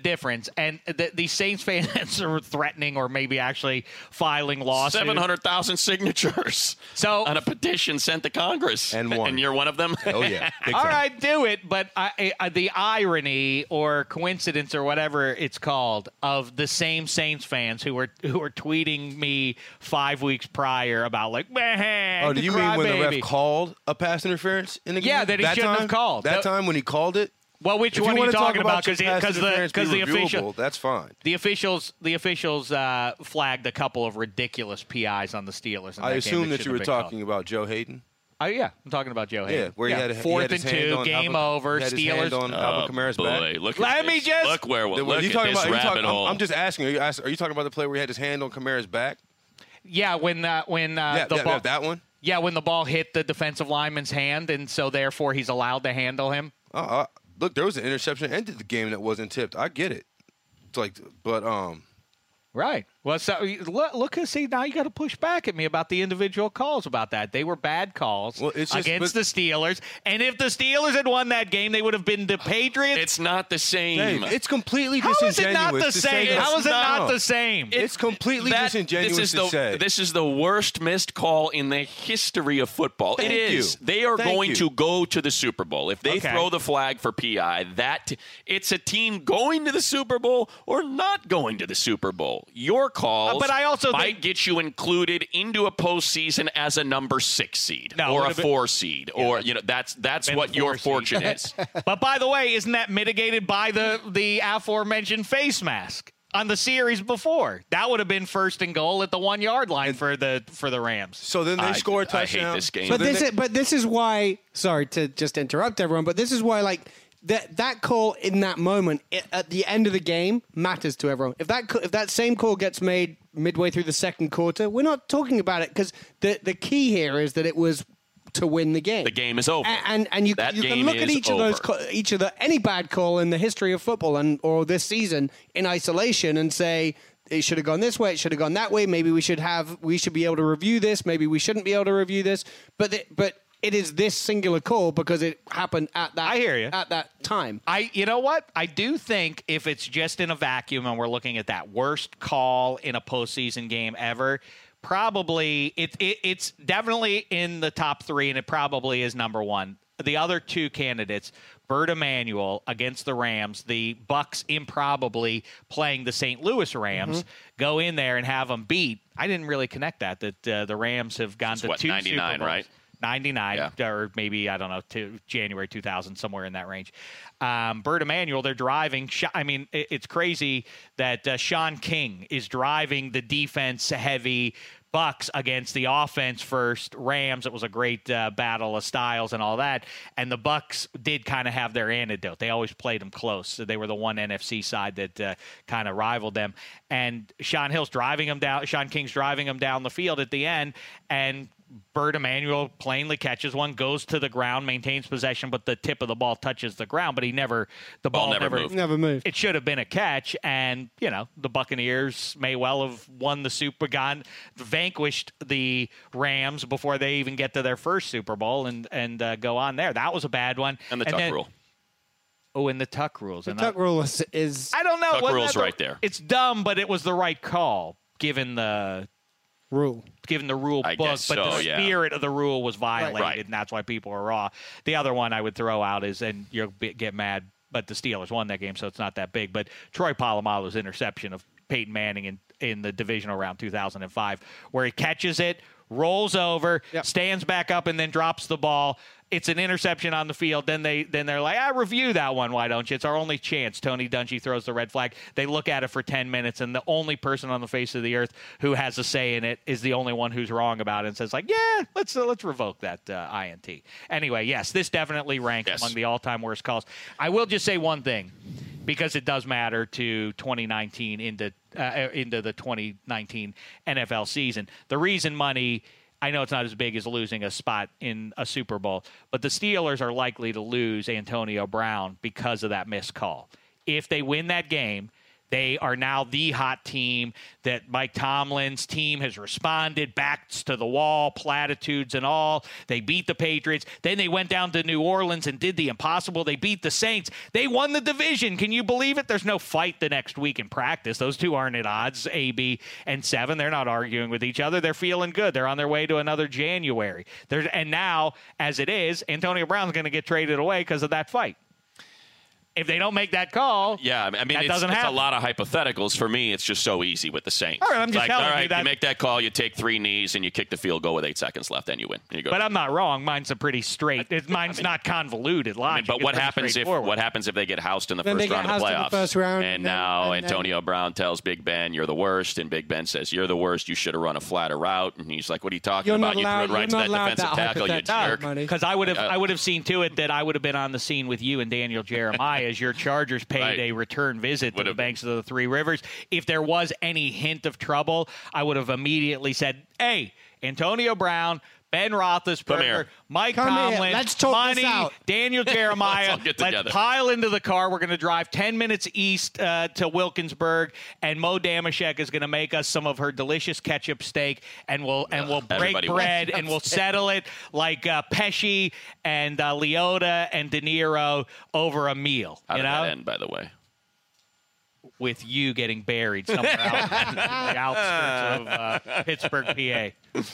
and the, the Saints fans are threatening or maybe actually filing lawsuits. seven hundred thousand signatures so, on a petition sent to Congress. And one. And you're one of them? Oh, yeah. Big all time. right, do it. But I, I, the irony or coincidence or whatever it's called of the same Saints fans who were who were tweeting me five weeks prior about like, man, Oh, do you mean when the crybaby. ref called a pass interference in the game? Yeah, that he shouldn't have time? called. That The- time when he called it? Well, which If one you are you want to talk talking about? your Because pass the interference because be the official reviewable, that's fine. the officials the officials uh, flagged a couple of ridiculous P Is on the Steelers. In I that assume game that you were shouldn't have been talking about Joe Hayden. called. Oh yeah, I'm talking about Joe Hayden. Yeah, where he had a- he fourth had his and hand two, on game Alvin- over. he had his Steelers. hand on Alvin Kamara's boy, back. look at Let me this. just- look where Then look what are you at talking this about? Are you rabbit talking- hole. I'm, I'm just asking. Are you, ask, are you talking about the play where he had his hand on Kamara's back? Yeah, when uh, when uh, yeah, the yeah, ball yeah, that one. yeah when the ball hit the defensive lineman's hand, and so therefore he's allowed to handle him. Uh, uh, look, there was an interception that ended the game that wasn't tipped. I get it. It's like, but um, Right. Well, so look, look and see, now you got to push back at me about the individual calls about that. They were bad calls Well, it's just- against but- the Steelers. And if the Steelers had won that game, they would have been the Patriots. It's not the same. Dave, it's completely How disingenuous. is it not the to say same? that- How is it No. not the same? It's completely That- disingenuous this is to the, say. This is the worst missed call in the history of football. Thank it is. you. They are Thank going you. to go to the Super Bowl. If they Okay. throw the flag for P I, that it's a team going to the Super Bowl or not going to the Super Bowl. Your calls Uh, but I also might think- get you included into a postseason as a number six seed No, it or a would've been- four seed, or you know that's that's been what the your four seed. fortune is. But by the way, isn't that mitigated by the, the aforementioned face mask on the series before? That would have been first and goal at the one yard line for the for the Rams. so then they I- score a I hate touchdown. this game. So But then this they- is but this is why. Sorry to just interrupt everyone, but this is why like that that call in that moment i- at the end of the game matters to everyone. If that co- if that same call gets made midway through the second quarter, we're not talking about it because the the key here is that it was to win the game. The game is over. And and, and you, That you can game look at is each of those over. co- each of the any bad call in the history of football and or this season in isolation and say it should have gone this way, it should have gone that way. Maybe we should have we should be able to review this. Maybe we shouldn't be able to review this. But the, but it is this singular call because it happened at that I hear you. at that time. I, you know what? I do think if it's just in a vacuum and we're looking at that worst call in a postseason game ever, probably it, it it's definitely in the top three, and it probably is number one. The other two candidates, Bert Emanuel against the Rams, the Bucks improbably playing the Saint Louis Rams, Mm-hmm. go in there and have them beat. I didn't really connect that that uh, the Rams have gone It's to what, two ninety-nine, Super Bowls. right? ninety-nine, Yeah. or maybe, I don't know, to January two thousand, somewhere in that range. Um, Bert Emanuel, they're driving. I mean, it, it's crazy that uh, Sean King is driving the defense-heavy Bucks against the offense first Rams. It was a great uh, battle of styles and all that. And the Bucks did kind of have their antidote. They always played them close. So they were the one N F C side that uh, kind of rivaled them. And Sean Hill's driving them down. Sean King's driving them down the field at the end, and Bert Emanuel plainly catches one, goes to the ground, maintains possession, but the tip of the ball touches the ground. But he never, the ball, Ball never never moved. Never moved. It should have been a catch, and you know the Buccaneers may well have won the Super, gone vanquished the Rams before they even get to their first Super Bowl, and and uh, go on there. That was a bad one. And the tuck then- rule. Oh, and the tuck rules. The and tuck I, rule is, is I don't know. Tuck wasn't rule's that the- right there. It's dumb, but it was the right call given the rule. given the rule I book, guess but so, the yeah. spirit of the rule was violated, Right. and that's why people are raw. The other one I would throw out is, and you'll be, get mad, but the Steelers won that game, so it's not that big. But Troy Polamalu's interception of Peyton Manning in, in the divisional round two thousand five, where he catches it, rolls over, Yep. stands back up, and then drops the ball. It's an interception on the field. Then they then they're like, "I review that one. Why don't you? It's our only chance." Tony Dungy throws the red flag. They look at it for ten minutes, and the only person on the face of the earth who has a say in it is the only one who's wrong about it, and says like, "Yeah, let's uh, let's revoke that uh, I N T." Anyway, yes, this definitely ranks Yes. among the all-time worst calls. I will just say one thing, because it does matter to twenty nineteen into uh, into the twenty nineteen N F L season. The reason money. I know it's not as big as losing a spot in a Super Bowl, but the Steelers are likely to lose Antonio Brown because of that missed call. If they win that game, They are now the hot team that Mike Tomlin's team has responded, backs to the wall, platitudes and all. They beat the Patriots. Then they went down to New Orleans and did the impossible. They beat the Saints. They won the division. Can you believe it? There's no fight the next week in practice. Those two aren't at odds, A B and seven. They're not arguing with each other. They're feeling good. They're on their way to another January. They're, and now, as it is, Antonio Brown's going to get traded away because of that fight. If they don't make that call, yeah, I mean, that it's, doesn't it's happen. a lot of hypotheticals. For me, it's just so easy with the Saints. All right, I'm just like, telling all right, you that. You make that call, you take three knees, and you kick the field goal with eight seconds left, and you win. And you go. But I'm not wrong. Mine's a pretty straight. It, mine's I mean, not convoluted logic. I mean, but what happens if what happens if they get housed in the then first they round get of the housed playoffs? in the first round, and and now then, and Antonio then, Brown tells Big Ben, "You're the worst," and Big Ben says, "You're the worst. You should have run a flatter route." And he's like, "What are you talking You're about? not You allowed, threw it right to you're that not allowed defensive that tackle, you hypothetical jerk." money. Because I would have, Uh, I would have seen to it that I would have been on the scene with you and Daniel Jeremiah as your Chargers paid Right. a return visit to Would the have banks of the Three Rivers. If there was any hint of trouble, I would have immediately said, "Hey, Antonio Brown, Ben Come Roethlisberger, here. Mike Come here. Tomlin, Let's talk Money, this out. Daniel Jeremiah, all get let's together." pile into the car. We're going to drive ten minutes east uh, to Wilkinsburg, and Mo Damashek is going to make us some of her delicious ketchup steak, and we'll and we'll break everybody bread, wins. and we'll settle it like uh, Pesci and uh, Leota and De Niro over a meal, How you did know, that end, by the way? with you getting buried somewhere out in the outskirts of uh, Pittsburgh, P A.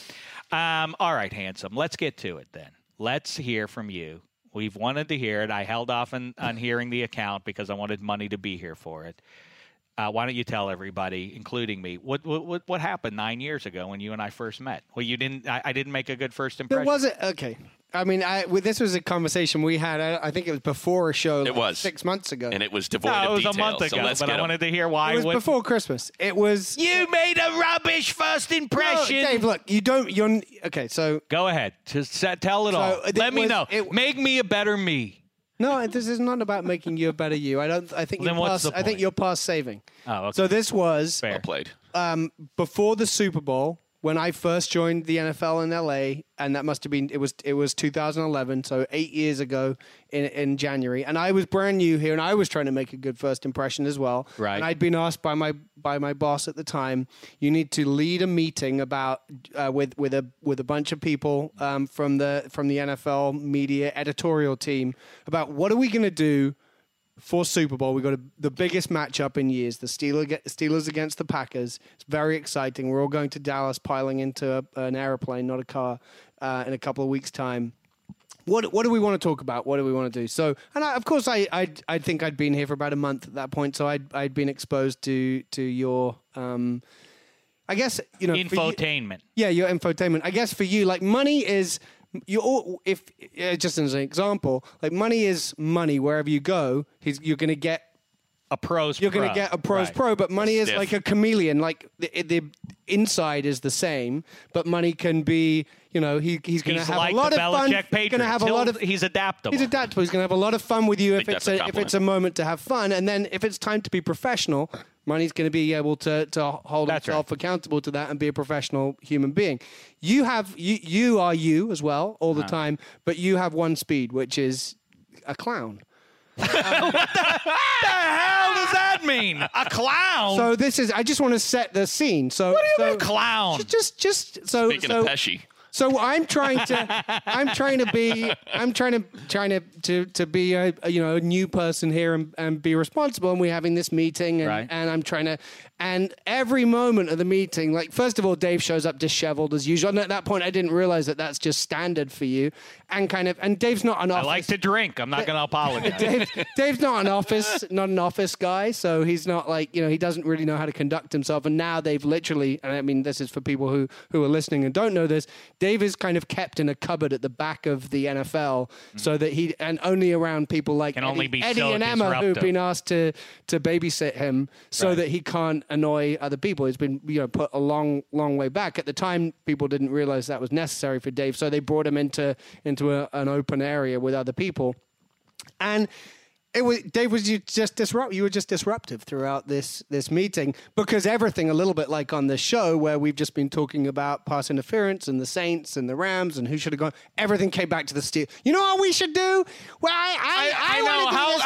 Um, all right, handsome. Let's get to it then. Let's hear from you. We've wanted to hear it. I held off on, on hearing the account because I wanted money to be here for it. Uh, why don't you tell everybody, including me, what what what happened nine years ago when you and I first met? Well, you didn't. I, I didn't make a good first There impression. was it. Okay. I mean, I, well, this was a conversation we had. I, I think it was before a show. Like It was. six months ago. And it was devoid No, it of was details. a month so ago, let's but get I 'em. wanted to hear why. it was what- before Christmas. It was. You made a rubbish first No, impression. Dave, look, you don't. You're okay. So Go ahead. Just set, tell it So, all. it Let me was- know. it- Make me a better me. no, this is not about making you a better you. I don't. I think Then you're what's past, the I think point? you're past saving. Oh, okay. So this was Fair. Well played. um, before the Super Bowl when I first joined the N F L in L A, and that must have been it was it was two thousand eleven, so eight years ago in in January, and I was brand new here, and I was trying to make a good first impression as well. Right. And I'd been asked by my by my boss at the time, you need to lead a meeting about uh, with with a with a bunch of people um, from the from the N F L media editorial team about what are we going to do for Super Bowl. We got a, the biggest matchup in years, the Steelers, Steelers against the Packers. It's very exciting. We're all going to Dallas, piling into a, an airplane, not a car, uh, in a couple of weeks' time. What what do we want to talk about? What do we want to do? So, and I, of course, I I I think I'd been here for about a month at that point, so I'd I'd been exposed to to your. Um, I guess you know for you- Infotainment. yeah, your infotainment. I guess for you, like money is you. all If uh, just as an example, like money is money wherever you go. He's, you're going to get. A pros You're pro. going to get a pros Right. pro, but money is Stiff. like a chameleon. Like the, the inside is the same, but money can be. You know, he he's going to He's have like a lot the of fun. Belichick He's Patriots. going to have a He'll- lot of. He's adaptable. He's adaptable. He's going to have a lot of fun with you if think it's that's a a, if it's a moment to have fun, and then if it's time to be professional, money's going to be able to to hold That's himself accountable to that and be a professional human being. You have you you are you as well all the Uh-huh. time, but you have one speed, which is a clown. What the hell does that mean? A clown? So this is. I just want to set the scene. So what do you so, mean clown? Just just so Speaking so. of Pesci. So I'm trying to, I'm trying to be, I'm trying to, trying to, to, to be a, a you know a new person here and, and be responsible. And we're having this meeting, and, Right. and I'm trying to, and every moment of the meeting, like first of all, Dave shows up disheveled as usual. And at that point, I didn't realize that that's just standard for you, and kind of, and Dave's not an I office. like to drink. I'm not going to apologize. Dave, Dave's not an office, not an office guy, so he's not like you know he doesn't really know how to conduct himself. And now they've literally, and I mean this is for people who who are listening and don't know this, Dave is kind of kept in a cupboard at the back of the N F L, so that he and only around people like Can Eddie, only be Eddie so and Emma who've disruptive. been asked to to babysit him, so Right. that he can't annoy other people. He's been you know put a long long way back. At the time, people didn't realize that was necessary for Dave, so they brought him into into a, an open area with other people. And it was Dave was you just disrupt you were just disruptive throughout this this meeting because everything a little bit like on this show where we've just been talking about pass interference and the Saints and the Rams and who should have gone, everything came back to the Steelers. You know what we should do? Well, I I, I, I, wanna know do how this. how crazy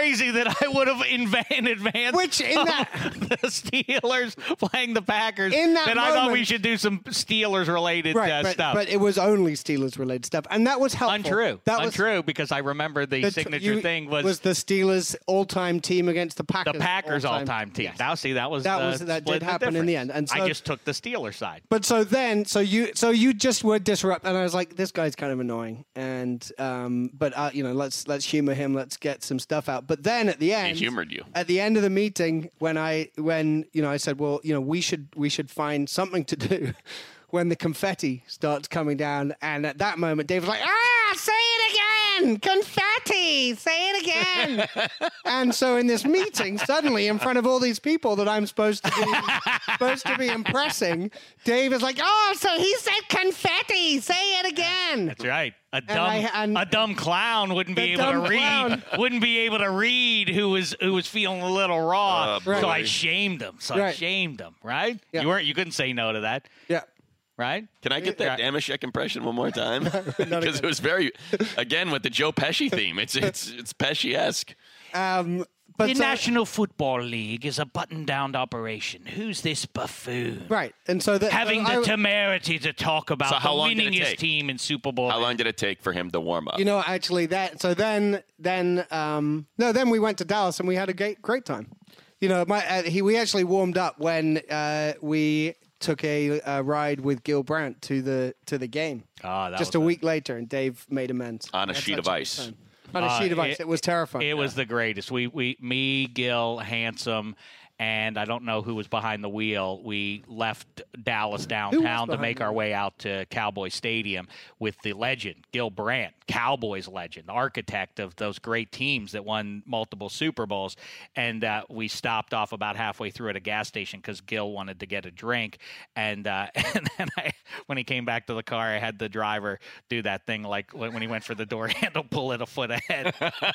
crazy that I would have in, in advance. Which in that the Steelers playing the Packers. In that then moment, I thought we should do some Steelers related right, uh, but, stuff. but it was only Steelers related stuff, and that was helpful. Untrue. That Untrue, was, because I remember the, the signature you, thing was, was the Steelers all-time team against the Packers. the Packers all-time, all-time team. Yes. Now, see, that was That uh, was- that split did happen in the end, and so- I just took the Steelers side. But so then, so you, so you just were disrupt, and I was like, this guy's kind of annoying, and um, but uh, you know, let's let's humor him, let's get some stuff out. But then at the end, He humored you. At the end of the meeting, when I when you know I said, well, you know, we should we should find something to do when the confetti starts coming down, and at that moment, Dave was like, ah, say it again, confetti, say it again. And so in this meeting, suddenly in front of all these people that I'm supposed to be supposed to be impressing, Dave is like, oh, so he said confetti, say it again. That's right. A dumb, I- and- a dumb clown wouldn't be The able to dumb read. clown. Wouldn't be able to read who was who was feeling a little raw. Oh, so boy. I shamed him. So I Right. shamed him. Right? Yeah. You weren't. You couldn't say no to that. Yeah. Right? Can I get that Damashek impression one more time? Because it was very, again, with the Joe Pesci theme. It's it's it's Pesci-esque. Um, but the so- National Football League is a button-down operation. Who's this buffoon? right, and so that Having I- the temerity to talk about So how the long did it winningest take? team in Super Bowl. How long did it take for him to warm up? You know, actually, that so then then um, no, then we went to Dallas and we had a great great time. You know, my uh, he we actually warmed up when uh, we took a uh, ride with Gil Brandt to the to the game. Oh, that just was a a- week later, and Dave made amends On a That's sheet of actually ice. the time. On a Uh, sheet of ice, it- it, was terrifying. It was the greatest. We, we, me, Gil, Handsome, and I don't know who was behind the wheel. We left Dallas downtown to behind make the our wheel? way out to Cowboy Stadium with the legend, Gil Brandt, Cowboys legend, architect of those great teams that won multiple Super Bowls. And uh, we stopped off about halfway through at a gas station because Gil wanted to get a drink. And uh, and then I, when he came back to the car, I had the driver do that thing like when when he went for the door handle, pull it a foot ahead.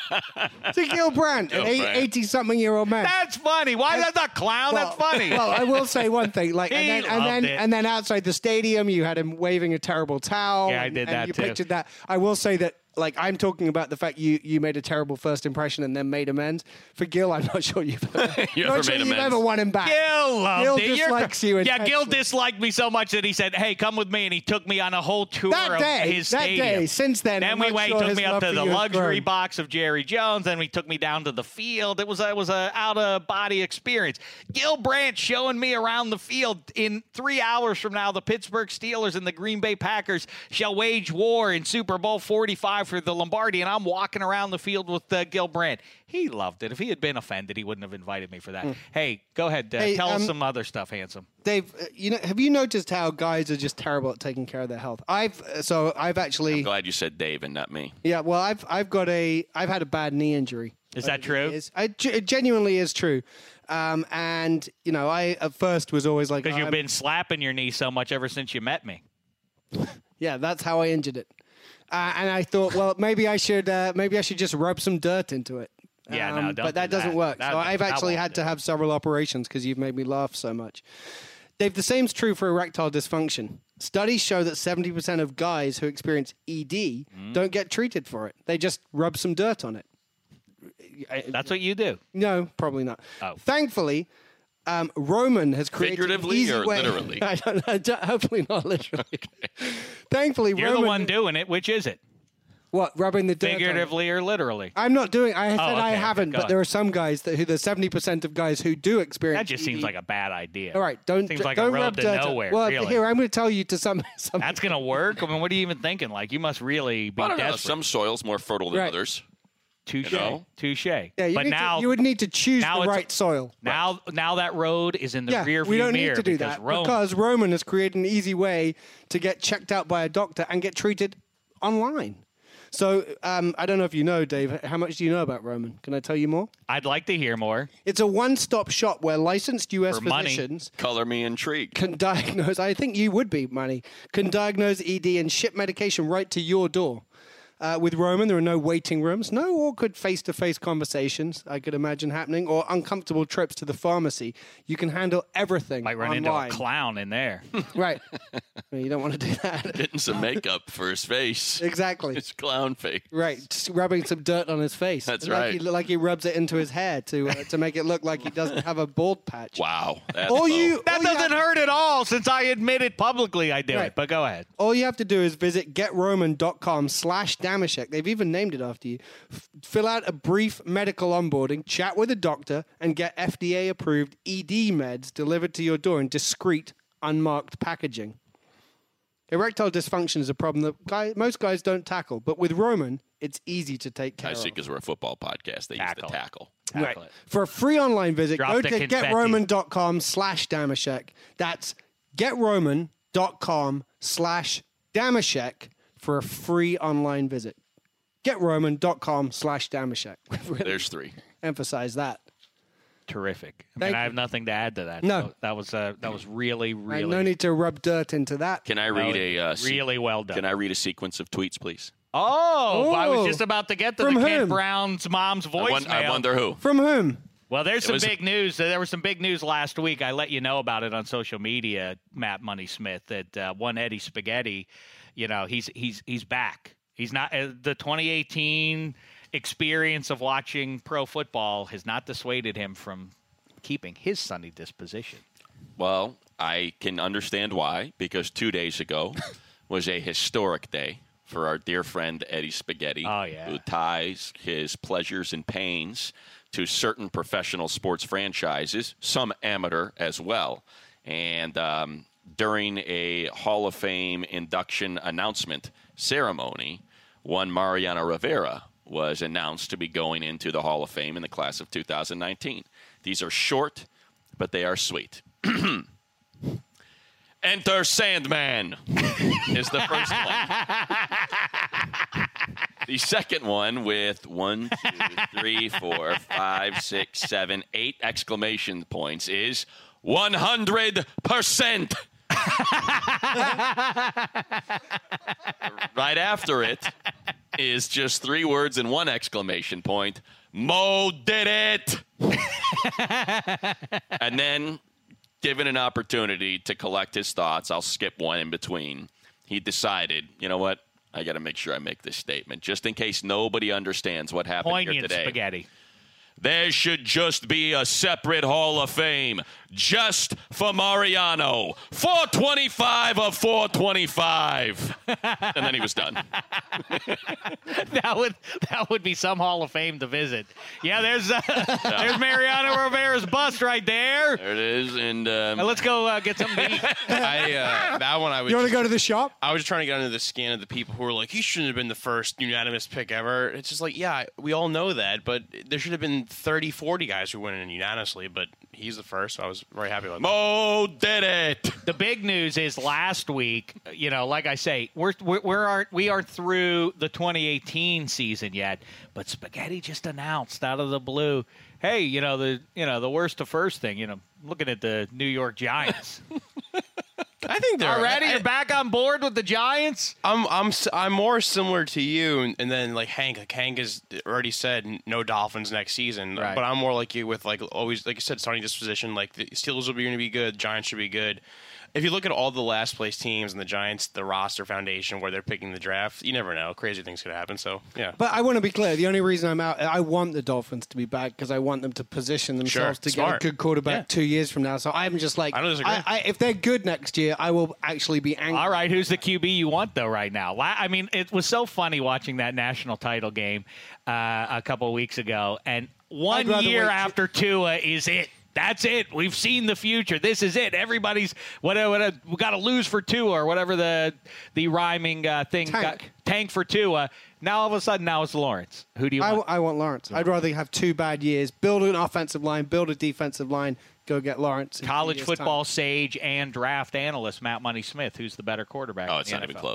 to Gil Brandt, an Gil Brandt. eighty-something-year-old man. That's funny. Why is that clown? Well- That's funny. Well, I will say one thing, like, He and then and loved then, it. and then outside the stadium, you had him waving a terrible towel. Yeah, I and- did and that you too. pictured that. I will say that, like, I'm talking about the fact you you made a terrible first impression and then made amends. For Gil, I'm not sure you've ever, You not ever sure made you've amends. ever won him back. Gil loved Gil it. You're- dislikes you Yeah, Gil intensely. disliked me so much that he said, "Hey, come with me," and he took me on a whole tour That of day, his that stadium. day, since then, then I'm we not went. sure he took his me up love to for the you has luxury grown. box of Jerry Jones. Then we took me down to the field. It was a, it was a out of body experience. Gil Brandt showing me around the field. In three hours from now, the Pittsburgh Steelers and the Green Bay Packers shall wage war in Super Bowl forty-five for the Lombardi, and I'm walking around the field with uh, Gil Brandt. He loved it. If he had been offended, he wouldn't have invited me for that. Hey, go ahead. Uh, Hey, tell us um, some other stuff, Handsome. Dave, uh, you know, have you noticed how guys are just terrible at taking care of their health? I've uh, so I've actually Glad you said Dave and not me. yeah. Well, I've I've got a I've had a bad knee injury. Is that It true? is. I, it genuinely is true. Um, and you know, I at first was always like, Because oh, you've I'm- been slapping your knee so much ever since you met me. yeah, that's how I injured it. Uh, and I thought, well, maybe I should uh, maybe I should just rub some dirt into it. Yeah, no, don't but that do doesn't that. work. That- so I've that actually won't had do to it. have several operations because you've made me laugh so much. Dave, the same's true for erectile dysfunction. Studies show that seventy percent of guys who experience E D Mm. don't get treated for it. They just rub some dirt on it. I- That's what you do. No, probably not. Oh. Thankfully, um, Roman has created an Figuratively easy or way. literally? I don't know. don't- Hopefully not literally. Thankfully, You're Roman. the one doing it. Which is it? What, rubbing the dirt on it? Figuratively or literally? I'm not doing. I said Oh, okay, I okay, haven't, go but ahead. there are some guys that who the seventy percent of guys who do experience. That just E D. seems like a bad idea. All right, don't Seems d- like don't a road rub to dirt on- nowhere. Well, really. here I'm going to tell you to some. some That's gonna work. I mean, what are you even thinking? Like, you must really be I don't know. desperate. Some soils more fertile than Right. others. Touche. you know? Touche. yeah, you, but need now, to, you would need to choose now the it's- right soil. now, now that road is in the Yeah, rear view we don't mirror need to do because that Rome. because Roman has created an easy way to get checked out by a doctor and get treated online. So um, I don't know if you know, Dave. How much do you know about Roman? Can I tell you more? I'd like to hear more. It's a one-stop shop where licensed U S For money. physicians Color me intrigued. can diagnose. I think you would be, Manny. Can diagnose E D and ship medication right to your door. Uh, with Roman, there are no waiting rooms, no awkward face-to-face conversations I could imagine happening, or uncomfortable trips to the pharmacy. You can handle everything Might run online. into a clown in there. Right. Well, you don't want to do that. Getting some makeup for his face. Exactly. His clown face. Right, just rubbing some dirt on his face. That's like right. He, like he rubs it into his hair to uh, to make it look like he doesn't have a bald patch. Wow. That's All low. you, That all you doesn't have- hurt at all since I admitted publicly I did Right. it. But go ahead. All you have to do is visit getroman.com slash Damashek. They've even named it after you. F- fill out a brief medical onboarding, chat with a doctor, and get F D A-approved E D meds delivered to your door in discreet, unmarked packaging. Erectile dysfunction is a problem that guy, most guys don't tackle, but with Roman, it's easy to take care I see, of. because we're a football podcast. They Tackle. use the tackle. Right. Tackle it. For a free online visit, Drop go the to confetti. getroman.com slash Damashek. That's getroman.com slash Damashek for a free online visit. getroman.com slash Damashek. Really There's three. emphasize that. Terrific. I Thank mean, I you. have nothing to add to that. No. So that was uh, that was really, Right, really, no need to rub dirt into that. Can I that read was a uh, se- really well done. Can I read a sequence of tweets, please? Oh, I was Oh. just about to get to From the Kent whom? Brown's mom's I, voicemail. won- I wonder who. From whom? Well, there's It some was- big news. There was some big news last week. I let you know about it on social media, Matt Money Smith, that uh, one Eddie Spaghetti, you know, he's he's he's back. He's not uh, the twenty eighteen experience of watching pro football has not dissuaded him from keeping his sunny disposition. Well, I can understand why, because two days ago was a historic day for our dear friend Eddie Spaghetti, Oh, yeah. who ties his pleasures and pains to certain professional sports franchises, some amateur as well. And um, during a Hall of Fame induction announcement ceremony, one Mariano Rivera was announced to be going into the Hall of Fame in the class of two thousand nineteen. These are short, but they are sweet. Enter Sandman is the first one. The second one with one, two, three, four, five, six, seven, eight exclamation points is one hundred percent. Right after it is just three words and one exclamation point. Mo did it. And then, given an opportunity to collect his thoughts, I'll skip one in between. He decided, you know what? I got to make sure I make this statement, just in case nobody understands what happened here Poignant today. spaghetti. There should just be a separate Hall of Fame just for Mariano. four twenty-five of four twenty-five. And then he was done. That would that would be some Hall of Fame to visit. Yeah, there's uh, there's Mariano Rivera's bust right there. There it is. And um, Now let's go uh, get something to eat. I uh, that one I was. You want to just- go to the shop? I was trying to get under the skin of the people who were like, he shouldn't have been the first unanimous pick ever. It's just like, yeah, we all know that, but there should have been thirty, forty guys who went in unanimously, but he's the first, so I was very happy about that. Mo did it. The big news is last week, you know, like I say, we're, we're, we aren't we aren't through the twenty eighteen season yet, but Spaghetti just announced out of the blue, hey, you know, the you know the worst to first thing, you know, looking at the New York Giants. I think they're Already, I, you're back on board with the Giants? I'm I'm s- I'm more similar to you, and, and then like Hank, like Hank has already said no Dolphins next season, Right. but I'm more like you with like always like you said, sunny disposition. Like the Steelers will be going to be good, Giants should be good. If you look at all the last place teams and the Giants, the roster foundation where they're picking the draft, you never know. Crazy things could happen. So yeah, But I want to be clear. The only reason I'm out, I want the Dolphins to be back because I want them to position themselves Sure. to Smart. get a good quarterback Yeah. two years from now. So I'm just like, I don't disagree. I, if they're good next year, I will actually be angry. All right, who's the Q B you want, though, right now? La- I mean, it was so funny watching that national title game uh, a couple of weeks ago, and one I'd rather year wait- after Tua is it. That's it. We've seen the future. This is it. Everybody's whatever. whatever we got to lose for Tua or whatever the the rhyming uh, thing. Tank. Got, tank for Tua. Now all of a sudden, now it's Lawrence. Who do you I, want? I want Lawrence. I'd rather have two bad years, build an offensive line, build a defensive line, go get Lawrence. in two College years' football time. sage and draft analyst Matt Money Smith. Who's the better quarterback? Oh, in it's the not even N F L? close.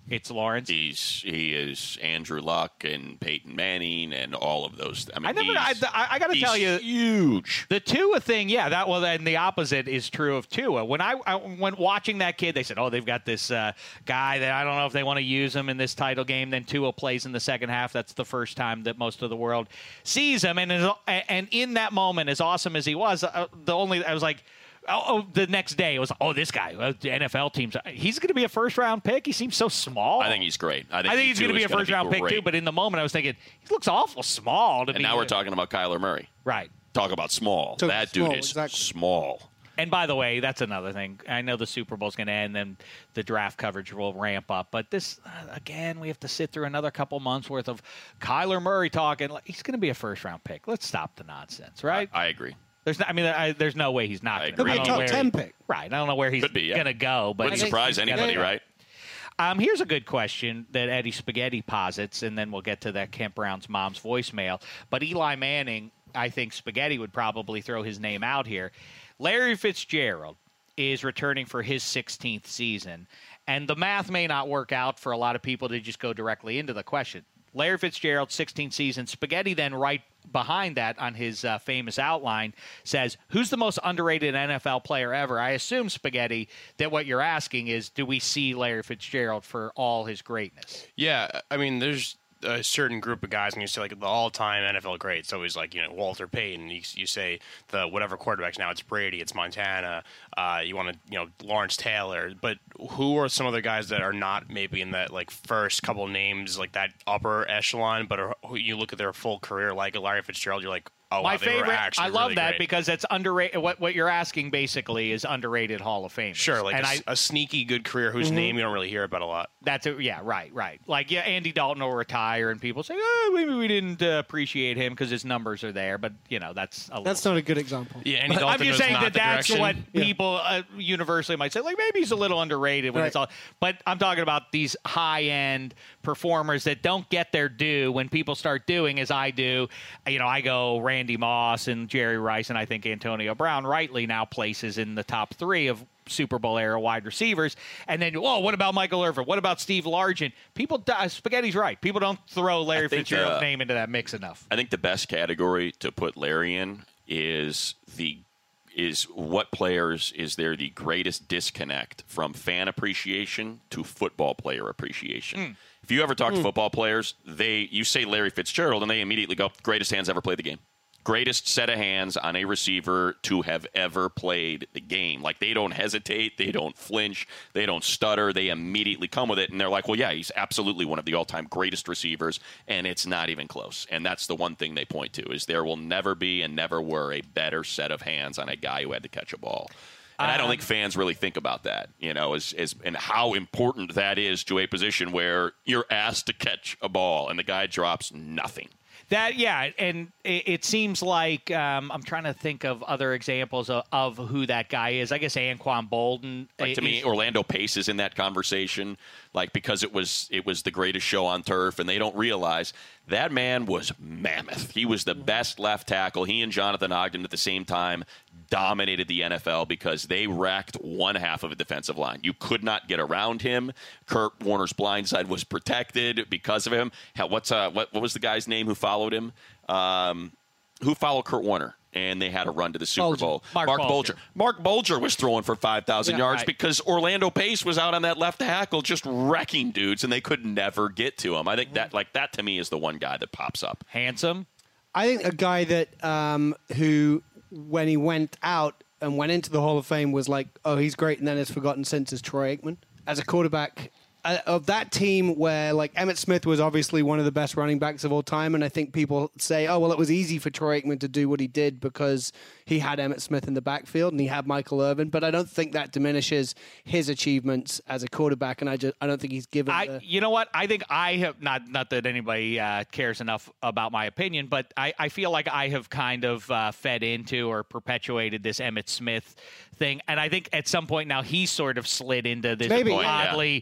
It's Lawrence. He's he is Andrew Luck and Peyton Manning and all of those. I mean, I never. I, I, I got to tell you, huge. The Tua thing, yeah, that well, and the opposite is true of Tua. When I, I when watching that kid, they said, "Oh, they've got this uh, guy that I don't know if they want to use him in this title game." Then Tua plays in the second half. That's the first time that most of the world sees him, and and in that moment, as awesome as he was, uh, the only I was like. Oh, oh, the next day it was, oh, this guy, uh, the N F L teams, he's going to be a first-round pick? He seems so small. I think he's great. I think, I think he he's going to be a first-round pick, too, but in the moment I was thinking, he looks awful small. To and be now a, we're talking about Kyler Murray. Right. Talk about small. So that small, dude is exactly. small. And by the way, that's another thing. I know the Super Bowl's going to end, and the draft coverage will ramp up. But this, uh, again, we have to sit through another couple months worth of Kyler Murray talking. He's going to be a first-round pick. Let's stop the nonsense, right? I, I agree. There's, not, I mean, I, there's no way he's not. I Gonna, He'll be I a don't know top where ten he- pick. Right. I don't know where he's Could be, yeah. going to go, but Wouldn't surprise anybody, right? Um, here's a good question that Eddie Spaghetti posits, and then we'll get to that Kent Brown's mom's voicemail. But Eli Manning, I think Spaghetti would probably throw his name out here. Larry Fitzgerald is returning for his sixteenth season, and the math may not work out for a lot of people to just go directly into the question. Larry Fitzgerald, sixteenth season. Spaghetti then right behind that on his uh, famous outline says, who's the most underrated N F L player ever? I assume, Spaghetti, that what you're asking is, do we see Larry Fitzgerald for all his greatness? Yeah, I mean, there's a certain group of guys, and you say like the all-time N F L greats. So he's like, you know, Walter Payton. You, you say the whatever quarterbacks now. It's Brady. It's Montana. Uh, you want to, you know, Lawrence Taylor. But who are some other guys that are not maybe in that like first couple names, like that upper echelon, but are, who you look at their full career, like a Larry Fitzgerald, you're like, oh, My wow, they were favorite, actually I love really that great. because that's underrated. What, what you're asking basically is underrated Hall of Fame. Sure, like and a, I, a sneaky good career whose Mm-hmm. name you don't really hear about a lot. That's a, yeah, right, right. Like, yeah, Andy Dalton will retire, and people say, oh, maybe we didn't uh, appreciate him because his numbers are there. But, you know, that's a That's little... not a good example. Yeah, Andy I'm Dalton just was saying not that the that's direction. what Yeah. people uh, universally might say. Like, maybe he's a little underrated when Right. it's all. But I'm talking about these high-end performers that don't get their due when people start doing as I do. You know, I go Randy Moss and Jerry Rice, and I think Antonio Brown rightly now places in the top three of Super Bowl era wide receivers. And then, whoa, what about Michael Irvin? What about Steve Largent? People, uh, Spaghetti's right. People don't throw Larry I think, Fitzgerald's uh, name into that mix enough. I think the best category to put Larry in is the is what players is there the greatest disconnect from fan appreciation to football player appreciation. Mm. If you ever talk to football players, they you say Larry Fitzgerald and they immediately go, greatest hands ever played the game. Greatest set of hands on a receiver to have ever played the game. Like, they don't hesitate, they don't flinch, they don't stutter, they immediately come with it, and they're like, well, yeah, he's absolutely one of the all-time greatest receivers, and it's not even close. And that's the one thing they point to, is there will never be and never were a better set of hands on a guy who had to catch a ball. And I don't think fans really think about that, you know, as, as and how important that is to a position where you're asked to catch a ball, and the guy drops nothing. That yeah, and it, it seems like um, I'm trying to think of other examples of, of who that guy is. I guess Anquan Bolden. Like, to me, is- Orlando Pace is in that conversation, like, because it was it was the greatest show on turf, and they don't realize that man was mammoth. He was the best left tackle. He and Jonathan Ogden at the same time dominated the N F L because they wrecked one half of a defensive line. You could not get around him. Kurt Warner's blind side was protected because of him. Hell, what's uh, what, what was the guy's name who followed him? Um, who followed Kurt Warner? And they had a run to the Super Bolger. Bowl. Mark Mark Bolger. Bolger. Mark Bolger was throwing for five thousand Yeah, yards right. because Orlando Pace was out on that left tackle just wrecking dudes, and they could never get to him. I think that, like, that to me is the one guy that pops up. handsome. I think a guy that um, who, when he went out and went into the Hall of Fame, was like, oh, he's great, and then is forgotten since, is Troy Aikman. As a quarterback uh, of that team where, like, Emmitt Smith was obviously one of the best running backs of all time, and I think people say, oh, well, it was easy for Troy Aikman to do what he did because he had Emmitt Smith in the backfield and he had Michael Irvin, but I don't think that diminishes his achievements as a quarterback, and I just I don't think he's given I, the... you know what? I think I have not. Not that anybody uh, cares enough about my opinion, but I, I feel like I have kind of uh, fed into or perpetuated this Emmitt Smith thing, and I think at some point now he sort of slid into this Maybe. oddly Yep. uh,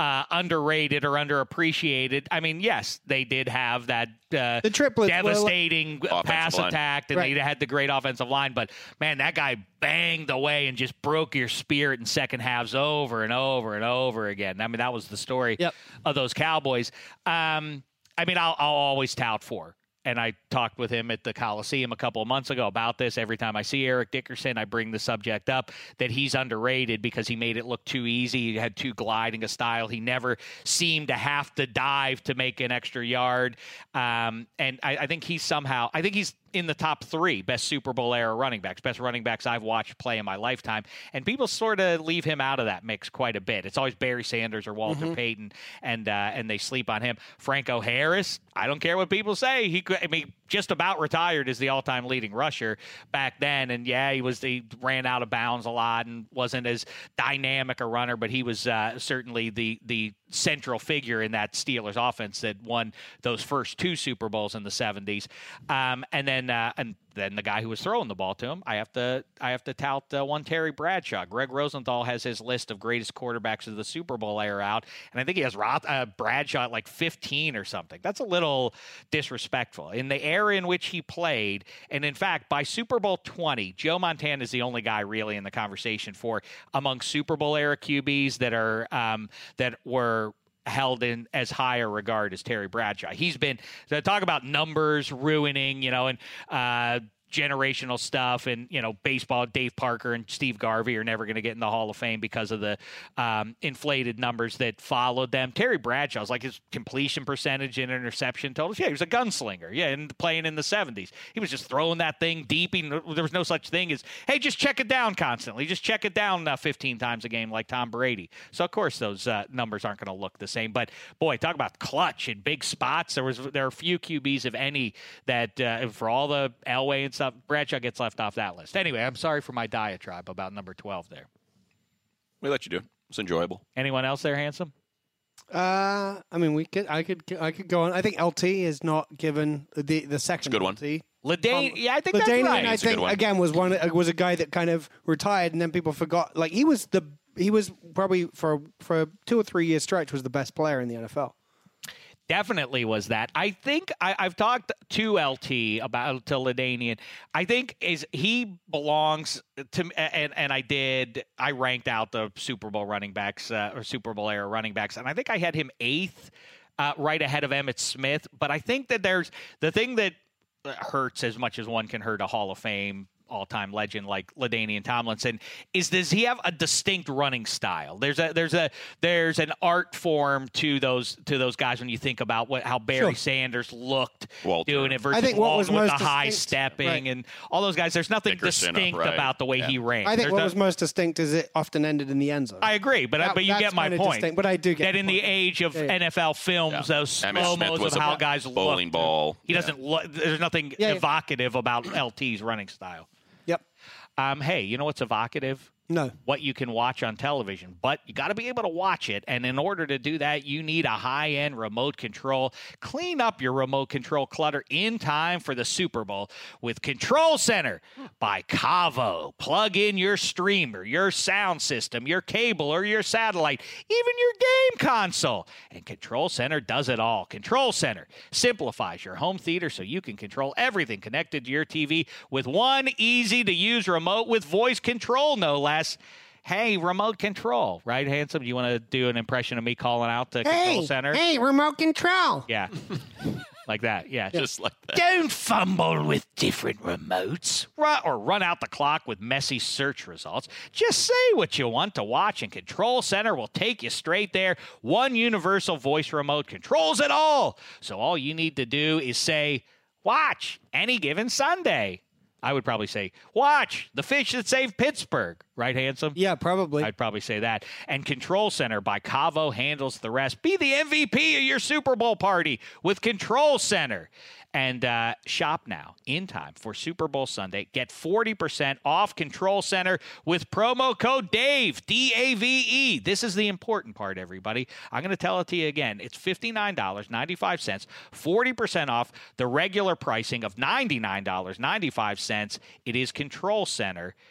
uh, underrated or underappreciated. I mean, yes, they did have that uh, The triplets were- devastating pass line. attack, and Right. they had the great offensive line. But, man, that guy banged away and just broke your spirit in second halves over and over and over again. I mean, that was the story Yep. of those Cowboys. Um, I mean, I'll, I'll always tout for. And I talked with him at the Coliseum a couple of months ago about this. Every time I see Eric Dickerson, I bring the subject up that he's underrated because he made it look too easy. He had too gliding a style. He never seemed to have to dive to make an extra yard. Um, and I, I think he's somehow, I think he's in the top three best Super Bowl era running backs, best running backs I've watched play in my lifetime. And people sort of leave him out of that mix quite a bit. It's always Barry Sanders or Walter Mm-hmm. Payton, and uh, and they sleep on him. Franco Harris, I don't care what people say. He could, I mean, just about retired as the all-time leading rusher back then. And yeah, he was he ran out of bounds a lot and wasn't as dynamic a runner, but he was uh, certainly the the central figure in that Steelers offense that won those first two Super Bowls in the seventies. Um, and then uh, and then the guy who was throwing the ball to him, I have to I have to tout uh, one Terry Bradshaw. Greg Rosenthal has his list of greatest quarterbacks of the Super Bowl era out, and I think he has Roth, uh, Bradshaw at like fifteen or something. That's a little disrespectful. In the era in which he played, and in fact, by Super Bowl twenty, Joe Montana is the only guy really in the conversation for among Super Bowl era Q Bs that are um, that were held in as high a regard as Terry Bradshaw. He's been so talk about numbers ruining, you know, and uh, generational stuff, and you know, baseball. Dave Parker and Steve Garvey are never going to get in the Hall of Fame because of the um, inflated numbers that followed them. Terry Bradshaw's like his completion percentage and interception totals. Yeah, he was a gunslinger. Yeah, and playing in the seventies, he was just throwing that thing deep. He, there was no such thing as, hey, just check it down constantly. Just check it down uh, fifteen times a game like Tom Brady. So of course those uh, numbers aren't going to look the same. But boy, talk about clutch in big spots. There was there are few Q Bs, if any, that uh, for all the Elway and stuff, Bradshaw gets left off that list. Anyway, I'm sorry for my diatribe about number twelve there. We let you do it. It's enjoyable. Anyone else there, Handsome? Uh, I mean, we could. I could. I could go on. I think L T is not given the the second. It's a good one. L T. Ladane, Um, yeah, I think Ladainian, that's right. I It's a good think one. again was one was a guy that kind of retired, and then people forgot. Like he was the he was probably for for a two or three year stretch was the best player in the N F L. Definitely was that. I think I, I've talked to L T about to Ladainian. I think is he belongs to, and and I did. I ranked out the Super Bowl running backs uh, or Super Bowl era running backs, and I think I had him eighth, uh, right ahead of Emmitt Smith. But I think that there's the thing that hurts as much as one can hurt a Hall of Fame all-time legend like LaDainian Tomlinson is does he have a distinct running style? There's a there's a there's an art form to those to those guys when you think about what how Barry Sure. Sanders looked Walter. doing it versus I think what Walton was with most the high distinct- stepping right. and all those guys. There's nothing Dickerson distinct upright. about the way Yeah. he ran. I think There's what no- was most distinct is it often ended in the end zone. I agree, but That- but you that's get my kinda point. distinct, but I do get that the in the point. age of Yeah, yeah. N F L films, Yeah. those Emmitt slow Smith mos was of a how guys bowling look. ball. He Yeah. doesn't look. There's nothing Yeah, yeah. evocative about L T's running style. Yep. Um, hey, you know what's evocative? No. What you can watch on television, but you got to be able to watch it. And in order to do that, you need a high-end remote control. Clean up your remote control clutter in time for the Super Bowl with Control Center by Cavo. Plug in your streamer, your sound system, your cable, or your satellite, even your game console. And Control Center does it all. Control Center simplifies your home theater so you can control everything connected to your T V with one easy-to-use remote with voice control, no less. Hey, remote control, right, Handsome? You want to do an impression of me calling out to Control Center? hey, remote control. Yeah, like that. Yeah, Just like that. don't fumble with different remotes, Ru- or run out the clock with messy search results. Just say what you want to watch, and Control Center will take you straight there. One universal voice remote controls it all. So all you need to do is say, "Watch any given Sunday." I would probably say, watch The Fish That Saved Pittsburgh. Right, Handsome? Yeah, probably. I'd probably say that. And Control Center by Cavo handles the rest. Be the M V P of your Super Bowl party with Control Center. And uh, shop now in time for Super Bowl Sunday. Get forty percent off Control Center with promo code DAVE, D A V E. This is the important part, everybody. I'm going to tell it to you again. It's fifty-nine dollars and ninety-five cents, forty percent off the regular pricing of ninety-nine dollars and ninety-five cents. It is Control Center.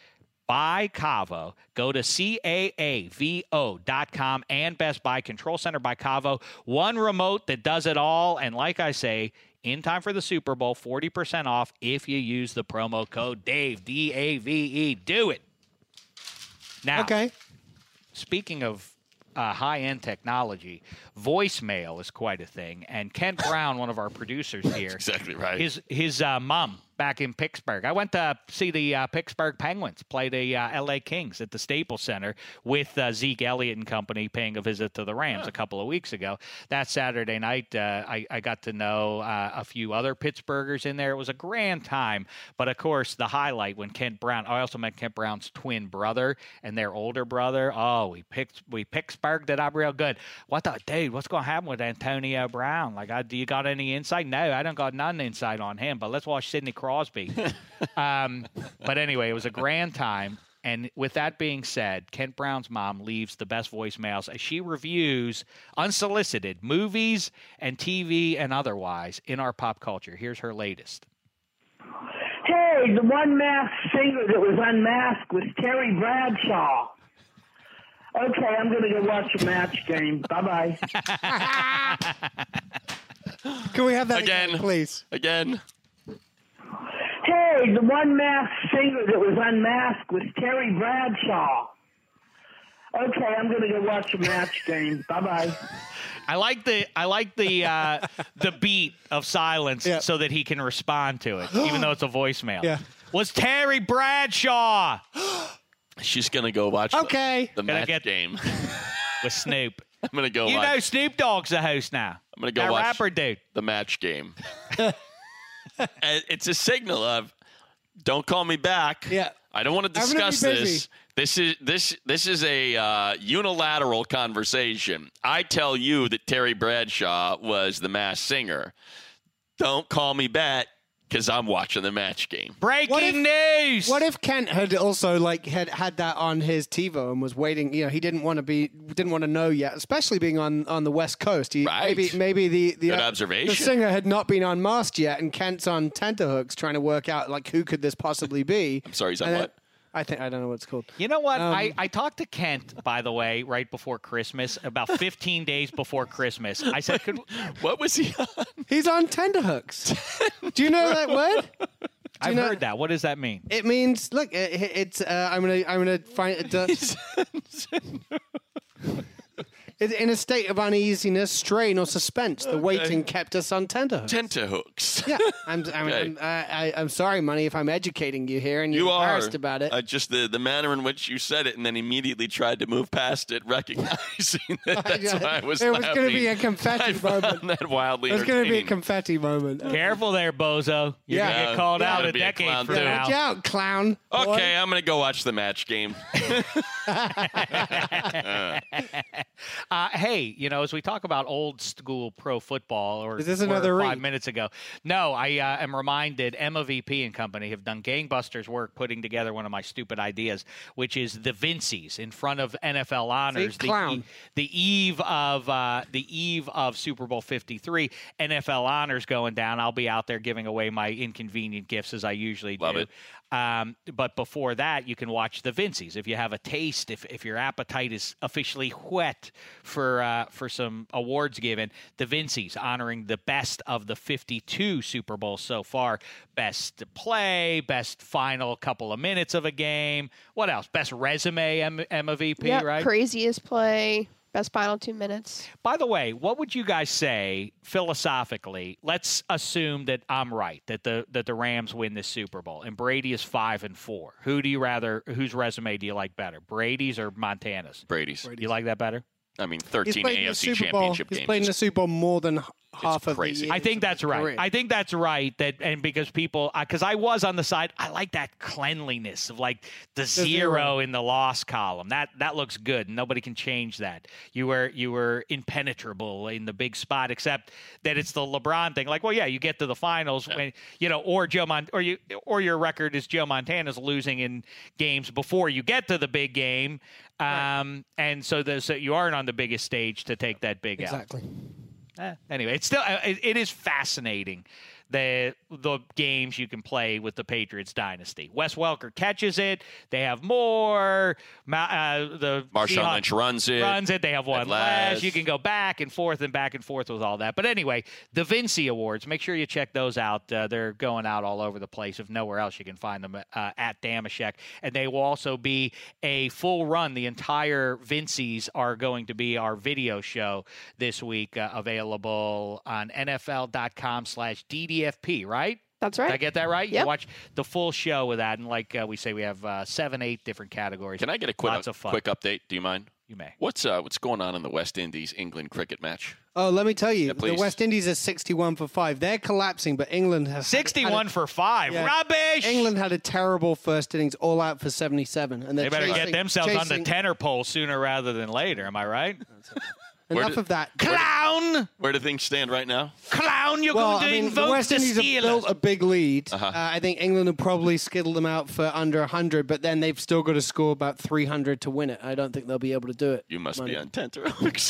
by Cavo. Go to C A A V O dot com and Best Buy. Control Center by Cavo. One remote that does it all. And like I say, in time for the Super Bowl, forty percent off if you use the promo code Dave, D A V E. Do it. Now, Okay. speaking of uh, high-end technology, voicemail is quite a thing. And Kent Brown, one of our producers here, Exactly right. his his uh, mom back in Pittsburgh. I went to see the uh, Pittsburgh Penguins play the uh, L A Kings at the Staples Center with uh, Zeke Elliott and company paying a visit to the Rams huh. a couple of weeks ago. That Saturday night, uh, I, I got to know uh, a few other Pittsburghers in there. It was a grand time. But, of course, the highlight when Kent Brown – I also met Kent Brown's twin brother and their older brother. Oh, we picked we Pittsburghed it up real good. What the – dude, what's going to happen with Antonio Brown? Like, I, do you got any insight? No, I don't got none insight on him. But let's watch Sidney Crosby. um, but anyway, it was a grand time. And with that being said, Kent Brown's mom leaves the best voicemails as she reviews unsolicited movies and T V and otherwise in our pop culture. Here's her latest. Hey, the one masked singer that was unmasked was Terry Bradshaw. Okay, I'm going to go watch a match game. Bye-bye. Can we have that again, again, please? Again. Hey, the one masked singer that was unmasked was Terry Bradshaw. Okay, I'm going to go watch a match game. Bye-bye. I like the I like the uh, the beat of silence yeah. so that he can respond to it, even though it's a voicemail. Yeah. Was Terry Bradshaw She's going to go watch okay. the, the Gonna match get- game. with Snoop? I'm going to go You watch know Snoop Dogg's the host now. I'm gonna go that watch rapper dude. the match game. And it's a signal of don't call me back. Yeah. I don't want to I'm gonna be discuss busy. this. This is this this is a uh, unilateral conversation. I tell you that Terry Bradshaw was the Masked Singer. Don't call me back because I'm watching the match game. Breaking What if- news. What if Kent had also like had had that on his TiVo and was waiting? You know, he didn't want to be, didn't want to know yet, especially being on, on the West Coast. He, Right. Maybe maybe the the, Good uh, observation. the singer had not been unmasked yet, and Kent's on tenterhooks trying to work out like who could this possibly be. I'm sorry, he's on And what? then- I think I don't know what it's called. You know what? Um, I, I talked to Kent, by the way, right before Christmas, about fifteen days before Christmas. I said, could, What was he on? He's on tenterhooks. Do you know that word? Do you I've know- heard that. What does that mean? It means look. It, it's uh, I'm gonna I'm gonna find it. Uh, it's in a state of uneasiness, strain, or suspense. The waiting kept us on tenterhooks. Tenterhooks. Yeah, I'm. I'm, Okay. I'm, I, I, I'm sorry, Money, if I'm educating you here and you're You are embarrassed about it. Uh, just the, the manner in which you said it, and then immediately tried to move past it, recognizing that that's why I was It was laughing. gonna be a confetti I found moment. that wildly It was going to be a entertaining. confetti moment. Careful there, bozo. You're Yeah. going to get called Yeah, out gotta a be a decade clown, from too. now. Watch out, clown. boy. Okay, I'm going to go watch the match game. Uh, hey, you know, as we talk about old school pro football, or Is this or another five read? minutes ago, no, I uh, am reminded Emma V P and company have done gangbusters work putting together one of my stupid ideas, which is the Vincies in front of N F L honors. See, the, clown. e- the eve of uh, the eve of Super Bowl fifty-three, N F L honors going down. I'll be out there giving away my inconvenient gifts as I usually Love do. it. Um, but before that, you can watch the Vincies if you have a taste, if if your appetite is officially whet for uh, for some awards given. The Vincies honoring the best of the fifty-two Super Bowls so far. Best play, best final couple of minutes of a game. What else? Best resume, M- Emma V P, Yep, right? craziest play, best final two minutes. By the way, what would you guys say philosophically? Let's assume that I'm right, that the that the Rams win this Super Bowl, and Brady is five and four. Who do you rather? Whose resume do you like better, Brady's or Montana's? Brady's. You like that better? I mean, He's thirteen played in A the F C Super Bowl. championship He's games. played in the Super Bowl more than h- half of the crazy. years I think of that's his right. career. I think that's right. That and because people, because I was on the side, I like that cleanliness of like the, zero, zero. in the loss column. That that looks good. Nobody can change that. You were you were impenetrable in the big spot, except that it's the LeBron thing. Like, well, yeah, you get to the finals when you know, or Joe Mon, or you, or your record is Joe Montana's losing in games before you get to the big game. Um, and so, the, so you aren't on the biggest stage to take that big L. exactly. Eh, anyway, it's still uh, it, it is fascinating the the games you can play with the Patriots dynasty. Wes Welker catches it. They have more. Uh, the Marshawn Seahawks Lynch runs it. Runs it. They have one At less. last. You can go back and forth and back and forth with all that. But anyway, the Vinci Awards. Make sure you check those out. Uh, they're going out all over the place. If nowhere else, you can find them uh, at Damashek. And they will also be a full run. The entire Vincies are going to be our video show this week, uh, available on N F L dot com slash D D F P, right? That's Did right. I get that right? You Yep. watch the full show with that. And like uh, we say, we have uh, seven, eight different categories. Can I get a quick, Lots of fun. quick update? Do you mind? You may. What's uh, what's going on in the West Indies England cricket match? Oh, let me tell you, Yeah, the please. West Indies are sixty-one for five. They're collapsing, but England has sixty-one had for five. Yeah. Rubbish! a, England had a terrible first innings, all out for seventy-seven, and they're They better chasing, get themselves on chasing- the tenor pole sooner rather than later. Am I right? Where Enough did- of that. Clown! Where do things stand right now? Clown! You're Well, going to I mean, the invoke West the Indies have Steelers. built a big lead. Uh-huh. Uh, I think England have probably skittled them out for under one hundred, but then they've still got to score about three hundred to win it. I don't think they'll be able to do it. You must Money. be on tenterhooks.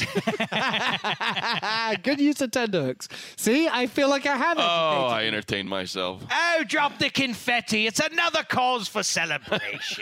Good use of tenterhooks. See, I feel like I have it. Oh, I entertained myself. Oh, drop the confetti. It's another cause for celebration.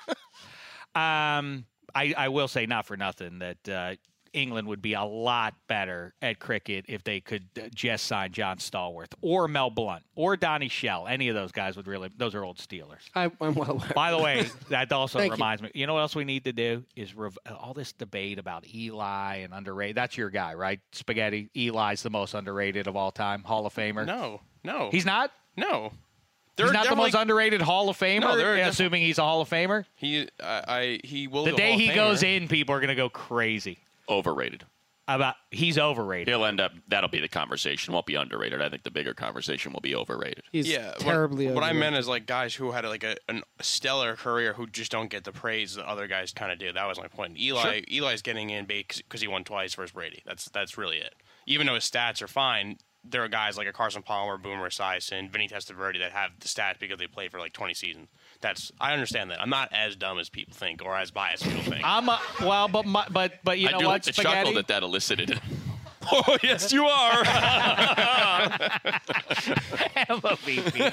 um, I, I will say, not for nothing, that uh, England would be a lot better at cricket if they could uh, just sign John Stallworth or Mel Blunt or Donnie Shell. Any of those guys would really – those are old Steelers. I, I'm well aware. By the way, that also Thank you. reminds me. You know what else we need to do is rev- all this debate about Eli and underrated. That's your guy, right? Spaghetti. Eli's the most underrated of all time, Hall of Famer. No, no. He's not. no. He's They're not the most definitely- underrated Hall of Famer. No, they're yeah, defi- assuming he's a Hall of Famer. He, I, I, he will. The be a day Hall of he Famer. goes in, people are going to go crazy Overrated. about he's overrated. He'll end up. That'll be the conversation. Won't be underrated. I think the bigger conversation will be overrated. He's Yeah, terribly What, what I overrated. meant is like guys who had like a, an, a stellar career who just don't get the praise that other guys kind of do. That was my point. Eli, Eli's getting in because he won twice versus Brady. That's that's really it. Even though his stats are fine, there are guys like a Carson Palmer, Boomer Esiason, Vinny Testaverde that have the stats because they played for like twenty seasons. That's I understand that. I'm not as dumb as people think or as biased as people think. I'm a, well, but my, but but you I know do what, like the Spaghetti? chuckle that that elicited. Oh, yes, you are. Emma V P.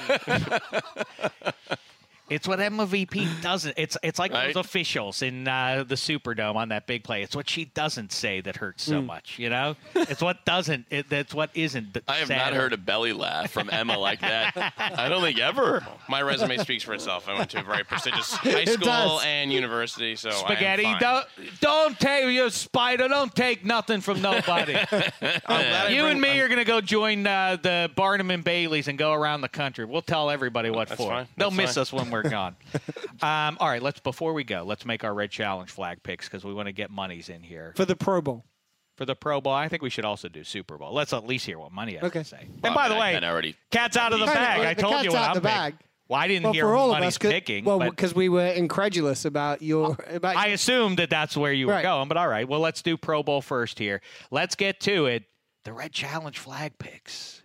It's what Emma V P doesn't. It's it's like Right? those officials in uh, the Superdome on that big play. It's what she doesn't say that hurts so much. You know, it's what doesn't. It, that's what isn't. th- I have sad. not heard a belly laugh from Emma like that. I don't think ever. My resume speaks for itself. I went to a very prestigious high It school does. and university, so Spaghetti, I am fine. don't don't take you spider. Don't take nothing from nobody. I'm glad I you bring- and me I'm- are going to go join uh, the Barnum and Baileys and go around the country. We'll tell everybody what That's for. fine. They'll That's miss fine. us when we're gone. um, all right, let's before we go, let's make our Red Challenge flag picks because we want to get monies in here For the Pro Bowl. for the Pro Bowl. I think we should also do Super Bowl. Let's at least hear what money has Okay. to say. Well, and by I the mean, I way, kinda already- cat's out of the Kinda, bag. like, I the told cat's you what out I'm the picking. bag. Well, I didn't Well, hear for what all of money's us, 'cause- picking. well, but because we were incredulous about your about. I assumed that that's where you were Right. going, but all right. Well, let's do Pro Bowl first here. Let's get to it. The Red Challenge flag picks.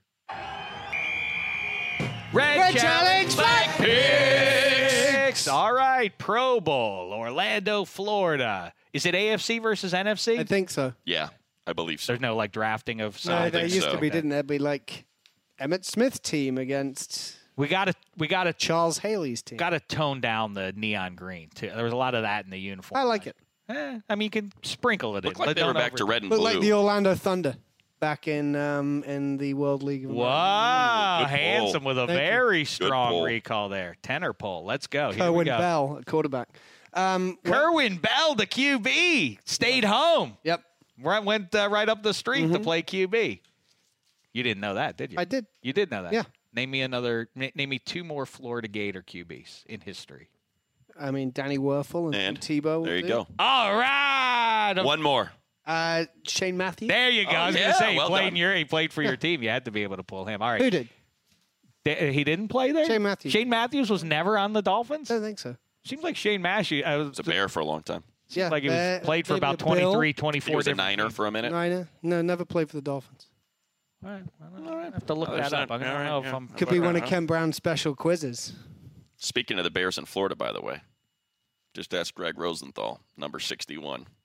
Red, Red Challenge flag picks. All right, Pro Bowl, Orlando, Florida. Is it A F C versus N F C? I think so. Yeah, I believe so. There's no like drafting of No, something. there think used so. to be, Okay. didn't there? Be like Emmett Smith team against We got to we got to Charles Haley's team. got to tone down the neon green too. There was a lot of that in the uniform. I like it. Eh, I mean, you can sprinkle it Looked in. like but they were don't back to over- red and Look blue. like the Orlando Thunder back in um, in the World League. of Wow, Good pull. handsome with a Thank you. very strong pull. recall there. Tenor pull. Let's go. Here we Kerwin go. Bell, a quarterback. Um, well, Kerwin Bell, the Q B, stayed home. yep, Right, went uh, right up the street to play Q B. You didn't know that, did you? I did. You did know that. Yeah. Name me another. na- Name me two more Florida Gator Q Bs in history. I mean Danny Werfel and, And Tebow. there you go. All right. One more. Uh, Shane Matthews. There you go. Oh, I was yeah, going to say he well played done. in your he played for your team. You had to be able to pull him. All right. Who did? Th- He didn't play there. Shane Matthews. Shane Matthews was never on the Dolphins. I don't think so. Seems like Shane Matthews. I was It's a bear for a long time. Yeah, like he was uh, played for maybe about a Bill. twenty-three, twenty-four. He was a different Niner teams. for a minute. Niner. No, never played for the Dolphins. All right. Well, I have to look Oh, that there's up. not- I don't all right, know if yeah. I'm. Could be one of Ken Brown's special quizzes. Speaking of the Bears in Florida, by the way, just ask Greg Rosenthal, number sixty-one.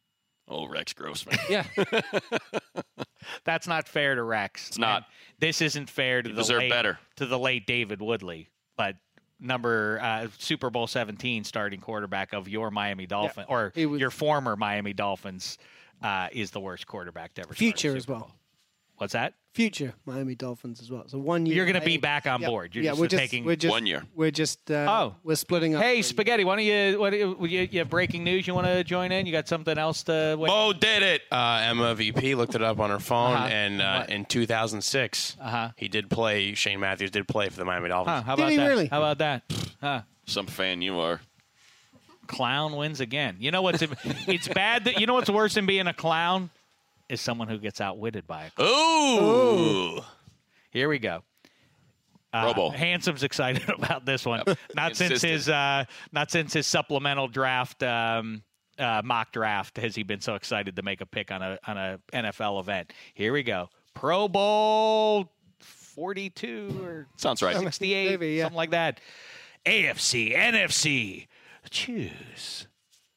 Oh, Rex Grossman. Yeah. That's not fair to Rex. It's not. And this isn't fair to You the deserve late, better. to the late David Woodley, but number uh, Super Bowl seventeen starting quarterback of your Miami Dolphins or He was- your former Miami Dolphins uh, is the worst quarterback to ever start a Future Super as well. Bowl. What's that? Future Miami Dolphins as well. So one year. You're going to be later- back on Yeah. board. You're yeah, just we're just taking we're just, One year. We're just. Uh, Oh. we're splitting up. Hey, for- Spaghetti, why don't you, what, you, you, you have breaking news you want to join in? You got something else to wait? Mo did it. Uh, Emma V P looked it up on her phone, Uh-huh. and uh, What? in two thousand six, Uh-huh. he did play. Shane Matthews did play for the Miami Dolphins. Huh, how Did about he that? really? How about that? Huh. Some fan you are. Clown wins again. You know what's it's bad that you know what's worse than being a clown is someone who gets outwitted by a clown. Ooh. Here we go. Uh, Robo. Handsome's excited about this one. Yep. Not since Insistent. his uh, not since his supplemental draft um, uh, mock draft has he been so excited to make a pick on a on a N F L event. Here we go. Pro Bowl forty-two or Sounds right. sixty-eight, Maybe, yeah. something like that. A F C, N F C, choose.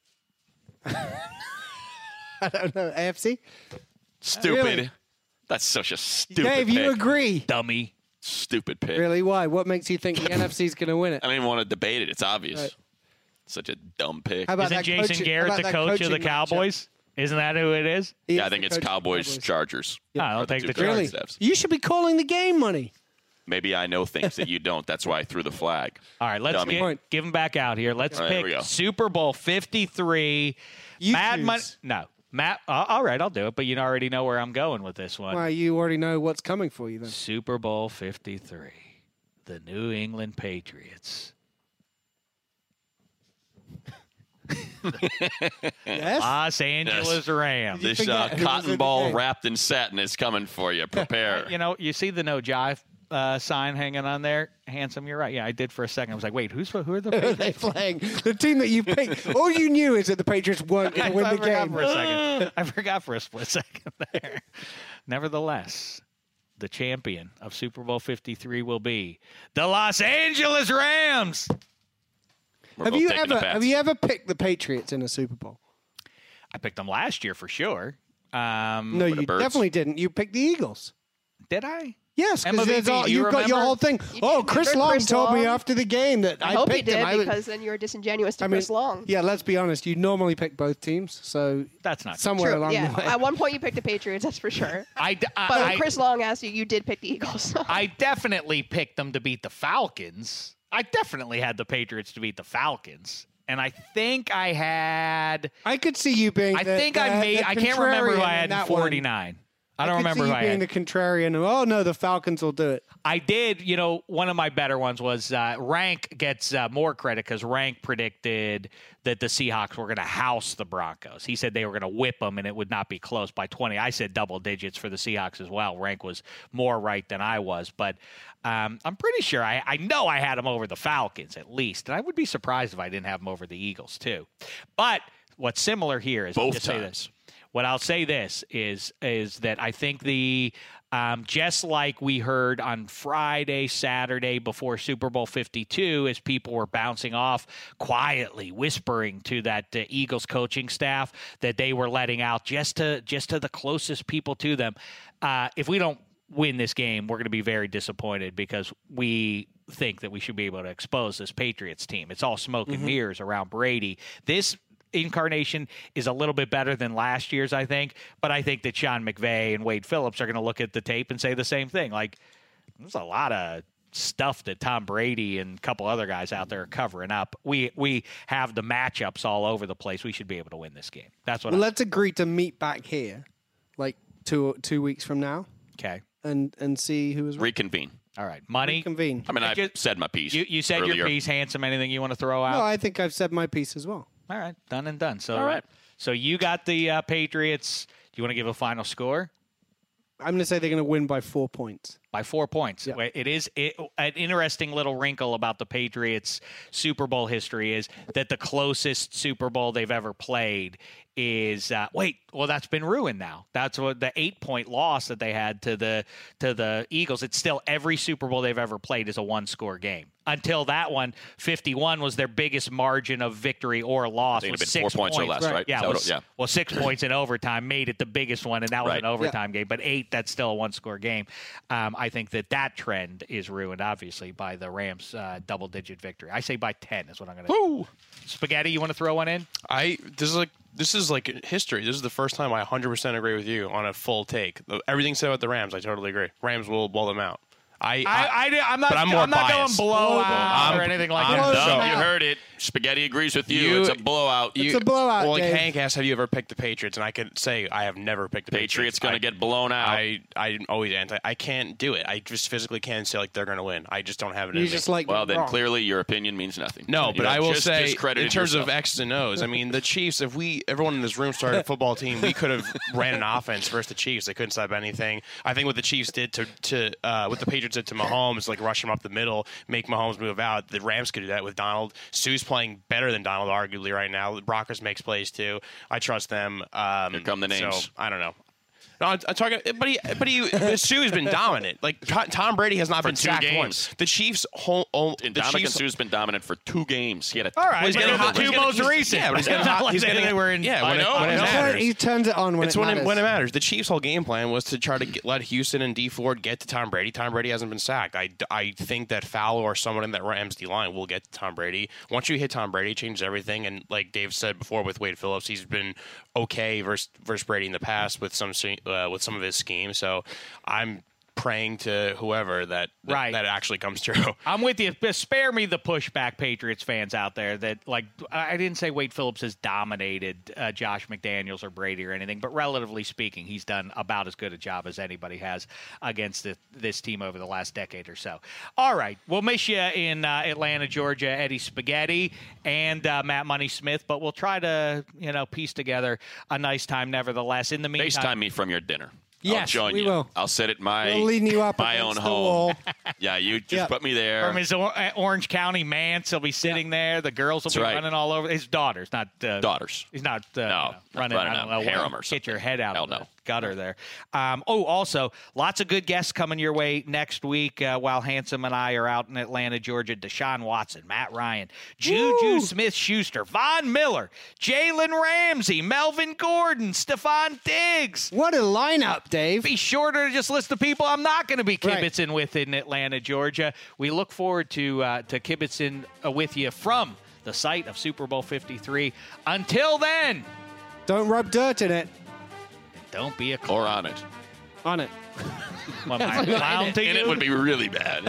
I don't know. A F C. Stupid. Really? That's such a stupid Dave, pick. you agree? Dummy. Stupid pick. Really? Why? What makes you think the N F C is going to win it? I don't even want to debate it. It's obvious. Right. Such a dumb pick. How about Isn't that Jason coaching- Garrett how the about that coach of the coaching matchup? Cowboys? Isn't that who it is? He yeah, is I think the it's coach of the Cowboys, Cowboys. Chargers. I Are don't the take two the coaching Really? staffs. You should be calling the game money. Maybe I know things that you don't. That's why I threw the flag. All right, let's Dummy. get, give him back out here. Let's All right, here pick we go. Super Bowl fifty-three. You Mad choose. Money. No, Matt. Uh, all right, I'll do it. But you already know where I'm going with this one. Why, you already know what's coming for you then. Super Bowl fifty-three. The New England Patriots. Yes? Los Angeles Rams. This forget uh, who was in cotton the ball game? wrapped in satin is coming for you. Prepare. You know, you see the no jive uh, sign hanging on there. Handsome, you're right. Yeah, I did for a second. I was like, wait, who's who are the Who are Patriots? they playing? The team that you picked. All you knew is that the Patriots weren't going to win I the forgot game. for a second. I forgot for a split second there. Nevertheless, the champion of Super Bowl fifty-three will be the Los Angeles Rams. We're Have both you taking the ever Pats. have you ever picked the Patriots in a Super Bowl? I picked them last year for sure. Um, No, With the you birds? definitely didn't. You picked the Eagles. Did I? Yes, Emma because V there's P, all, do you you've got your remember? whole thing. You Oh, did Chris remember Long Chris told me Long? after the game that I, I, hope he picked did him. I would- because then you were disingenuous to I mean, Chris Long. yeah, let's be honest. You normally pick both teams, so That's not somewhere True. along Yeah. the way. At one point, you picked the Patriots. That's for sure. I, d- I- But I- when Chris Long asked you, you did pick the Eagles. I definitely picked them to beat the Falcons. I definitely had the Patriots to beat the Falcons. And I think I had. I could see you being. I the- think the- I made. the I can't remember who contrarian I had in in that one. forty-nine. I don't could remember see who you I being had. the contrarian. Oh no, the Falcons will do it. I did, you know, one of my better ones was uh, Rank gets uh, more credit because Rank predicted that the Seahawks were going to house the Broncos. He said they were going to whip them and it would not be close by twenty. I said double digits for the Seahawks as well. Rank was more right than I was, but um, I'm pretty sure I, I know I had them over the Falcons at least, and I would be surprised if I didn't have them over the Eagles too. But what's similar here is I'll Both just say times. this. What I'll say this is is that I think the um, just like we heard on Friday, Saturday before Super Bowl fifty-two, as people were bouncing off quietly, whispering to that uh, Eagles coaching staff that they were letting out just to just to the closest people to them. Uh, if we don't win this game, we're going to be very disappointed because we think that we should be able to expose this Patriots team. It's all smoke and mirrors around Brady. This incarnation is a little bit better than last year's, I think, but I think that Sean McVay and Wade Phillips are going to look at the tape and say the same thing. Like, there's a lot of stuff that Tom Brady and a couple other guys out there are covering up. We we have the matchups all over the place. We should be able to win this game. That's what Well, I'm let's agree to meet back here, like two two weeks from now, okay. and and see who was right. Reconvene. All right. Money. Reconvene. I mean, I just- said my piece. You, you said earlier. your piece, Handsome. Anything you want to throw out? No, I think I've said my piece as well. All right. Done and done. So, All right. So you got the uh, Patriots. Do you want to give a final score? I'm going to say they're going to win by four points. by four points. Yeah. It is it, an interesting little wrinkle about the Patriots' Super Bowl history is that the closest Super Bowl they've ever played is uh, wait, well, that's been ruined now. That's what the eight-point loss that they had to the to the Eagles. It's still every Super Bowl they've ever played is a one-score game. Until that one, fifty-one was their biggest margin of victory or loss. It was had been six four points, or less, right? Yeah, Is that was, what- yeah. well, six points in overtime made it the biggest one, and that was Right. an overtime game. But eight, that's still a one-score game. Um, I think that that trend is ruined, obviously, by the Rams' uh, double-digit victory. I say by ten is what I'm going to do. Spaghetti, you want to throw one in? I this is like this is like history. This is the first time I one hundred percent agree with you on a full take. Everything said about the Rams, I totally agree. Rams will blow them out. I, I, I, I'm not, but I'm more I'm not biased. going blowout I'm- or anything like I'm that. dumb. No, you heard it. Spaghetti agrees with you. You- it's a blowout. It's a blowout, Well, like Dave. Hank asked, have you ever picked the Patriots? And I can say I have never picked the Patriots Patriots. going I- to get blown out. I I'm always anti. I can't do it. I just physically can't say like they're going to win. I just don't have it You in just me. like well, then wrong. clearly your opinion means nothing. No, You but have I will just say, in discredited terms yourself. of X's and O's, I mean, the Chiefs, if we, everyone in this room started a football team, we could have ran an offense versus the Chiefs. They couldn't stop anything. I think what the Chiefs did to, to uh, what the Patriots did to Mahomes, like rush him up the middle, make Mahomes move out. The Rams could do that with Donald. Sue's playing better than Donald, arguably, right now. Brockers makes plays, too. I trust them. Um, Here come the names. So, I don't know. No, I'm, I'm talking, but he, but he, Sue has been dominant. Like Tom Tom Brady has not For been two sacked games. once. The Chiefs, whole, oh, And the Dominican Chiefs, Sue's been dominant for two games. He had a All right, Well, he's but getting the hot- two he's getting- most he's- recent. yeah, but he's It's getting not hot- like he's they- getting- they were in. yeah, I when it- know, when I it know. matters. He turns it on when It's it when matters. it, when it matters. The Chiefs' whole game plan was to try to get, let Houston and D Ford get to Tom Brady. Tom Brady hasn't been sacked. I, I think that Fowler or someone in that Rams D line will get to Tom Brady. Once you hit Tom Brady, it changes everything. And like Dave said before with Wade Phillips, he's been okay versus, versus Brady in the past with some uh, with some of his schemes. So I'm praying to whoever that that, Right. that actually comes true. I'm with you. But spare me the pushback, Patriots fans out there. That like I didn't say Wade Phillips has dominated uh, Josh McDaniels or Brady or anything, but relatively speaking, he's done about as good a job as anybody has against the, this team over the last decade or so. All right, we'll miss you in uh, Atlanta, Georgia, Eddie Spaghetti and uh, Matt Money Smith, but we'll try to you know piece together a nice time. Nevertheless, in the meantime, FaceTime me from your dinner. I'll Yes, join we you. will. I'll sit at my We'll lean you up my against own the home. wall. Yeah, you just Yep. put me there. from his or- uh, Orange County manse, he'll be sitting there. The girls will That's be right. running all over. His daughters, not uh, Daughters. He's not uh, No, you know, not running. running I don't a know, harem or Get something. your head out Hell of the no. gutter there. Um, oh, also, lots of good guests coming your way next week uh, while Handsome and I are out in Atlanta, Georgia. Deshaun Watson, Matt Ryan, Juju Smith-Schuster, Von Miller, Jalen Ramsey, Melvin Gordon, Stephon Diggs. What a lineup, Dave. Be sure to just list the people I'm not going to be Right. kibitzing with in Atlanta, Georgia. We look forward to uh, to kibitzing uh, with you from the site of Super Bowl fifty-three. Until then, Don't rub dirt in it. don't be a Or on it. On it. What, am I a clown to And you? it would be really bad.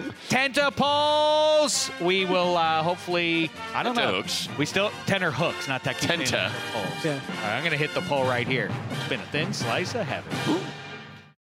Tentaples. We will uh, hopefully. I don't know. Tenterhooks. We still tenor hooks, not technically Tenta. poles. Yeah. All right, I'm going to hit the pole right here. It's been a thin slice of heaven.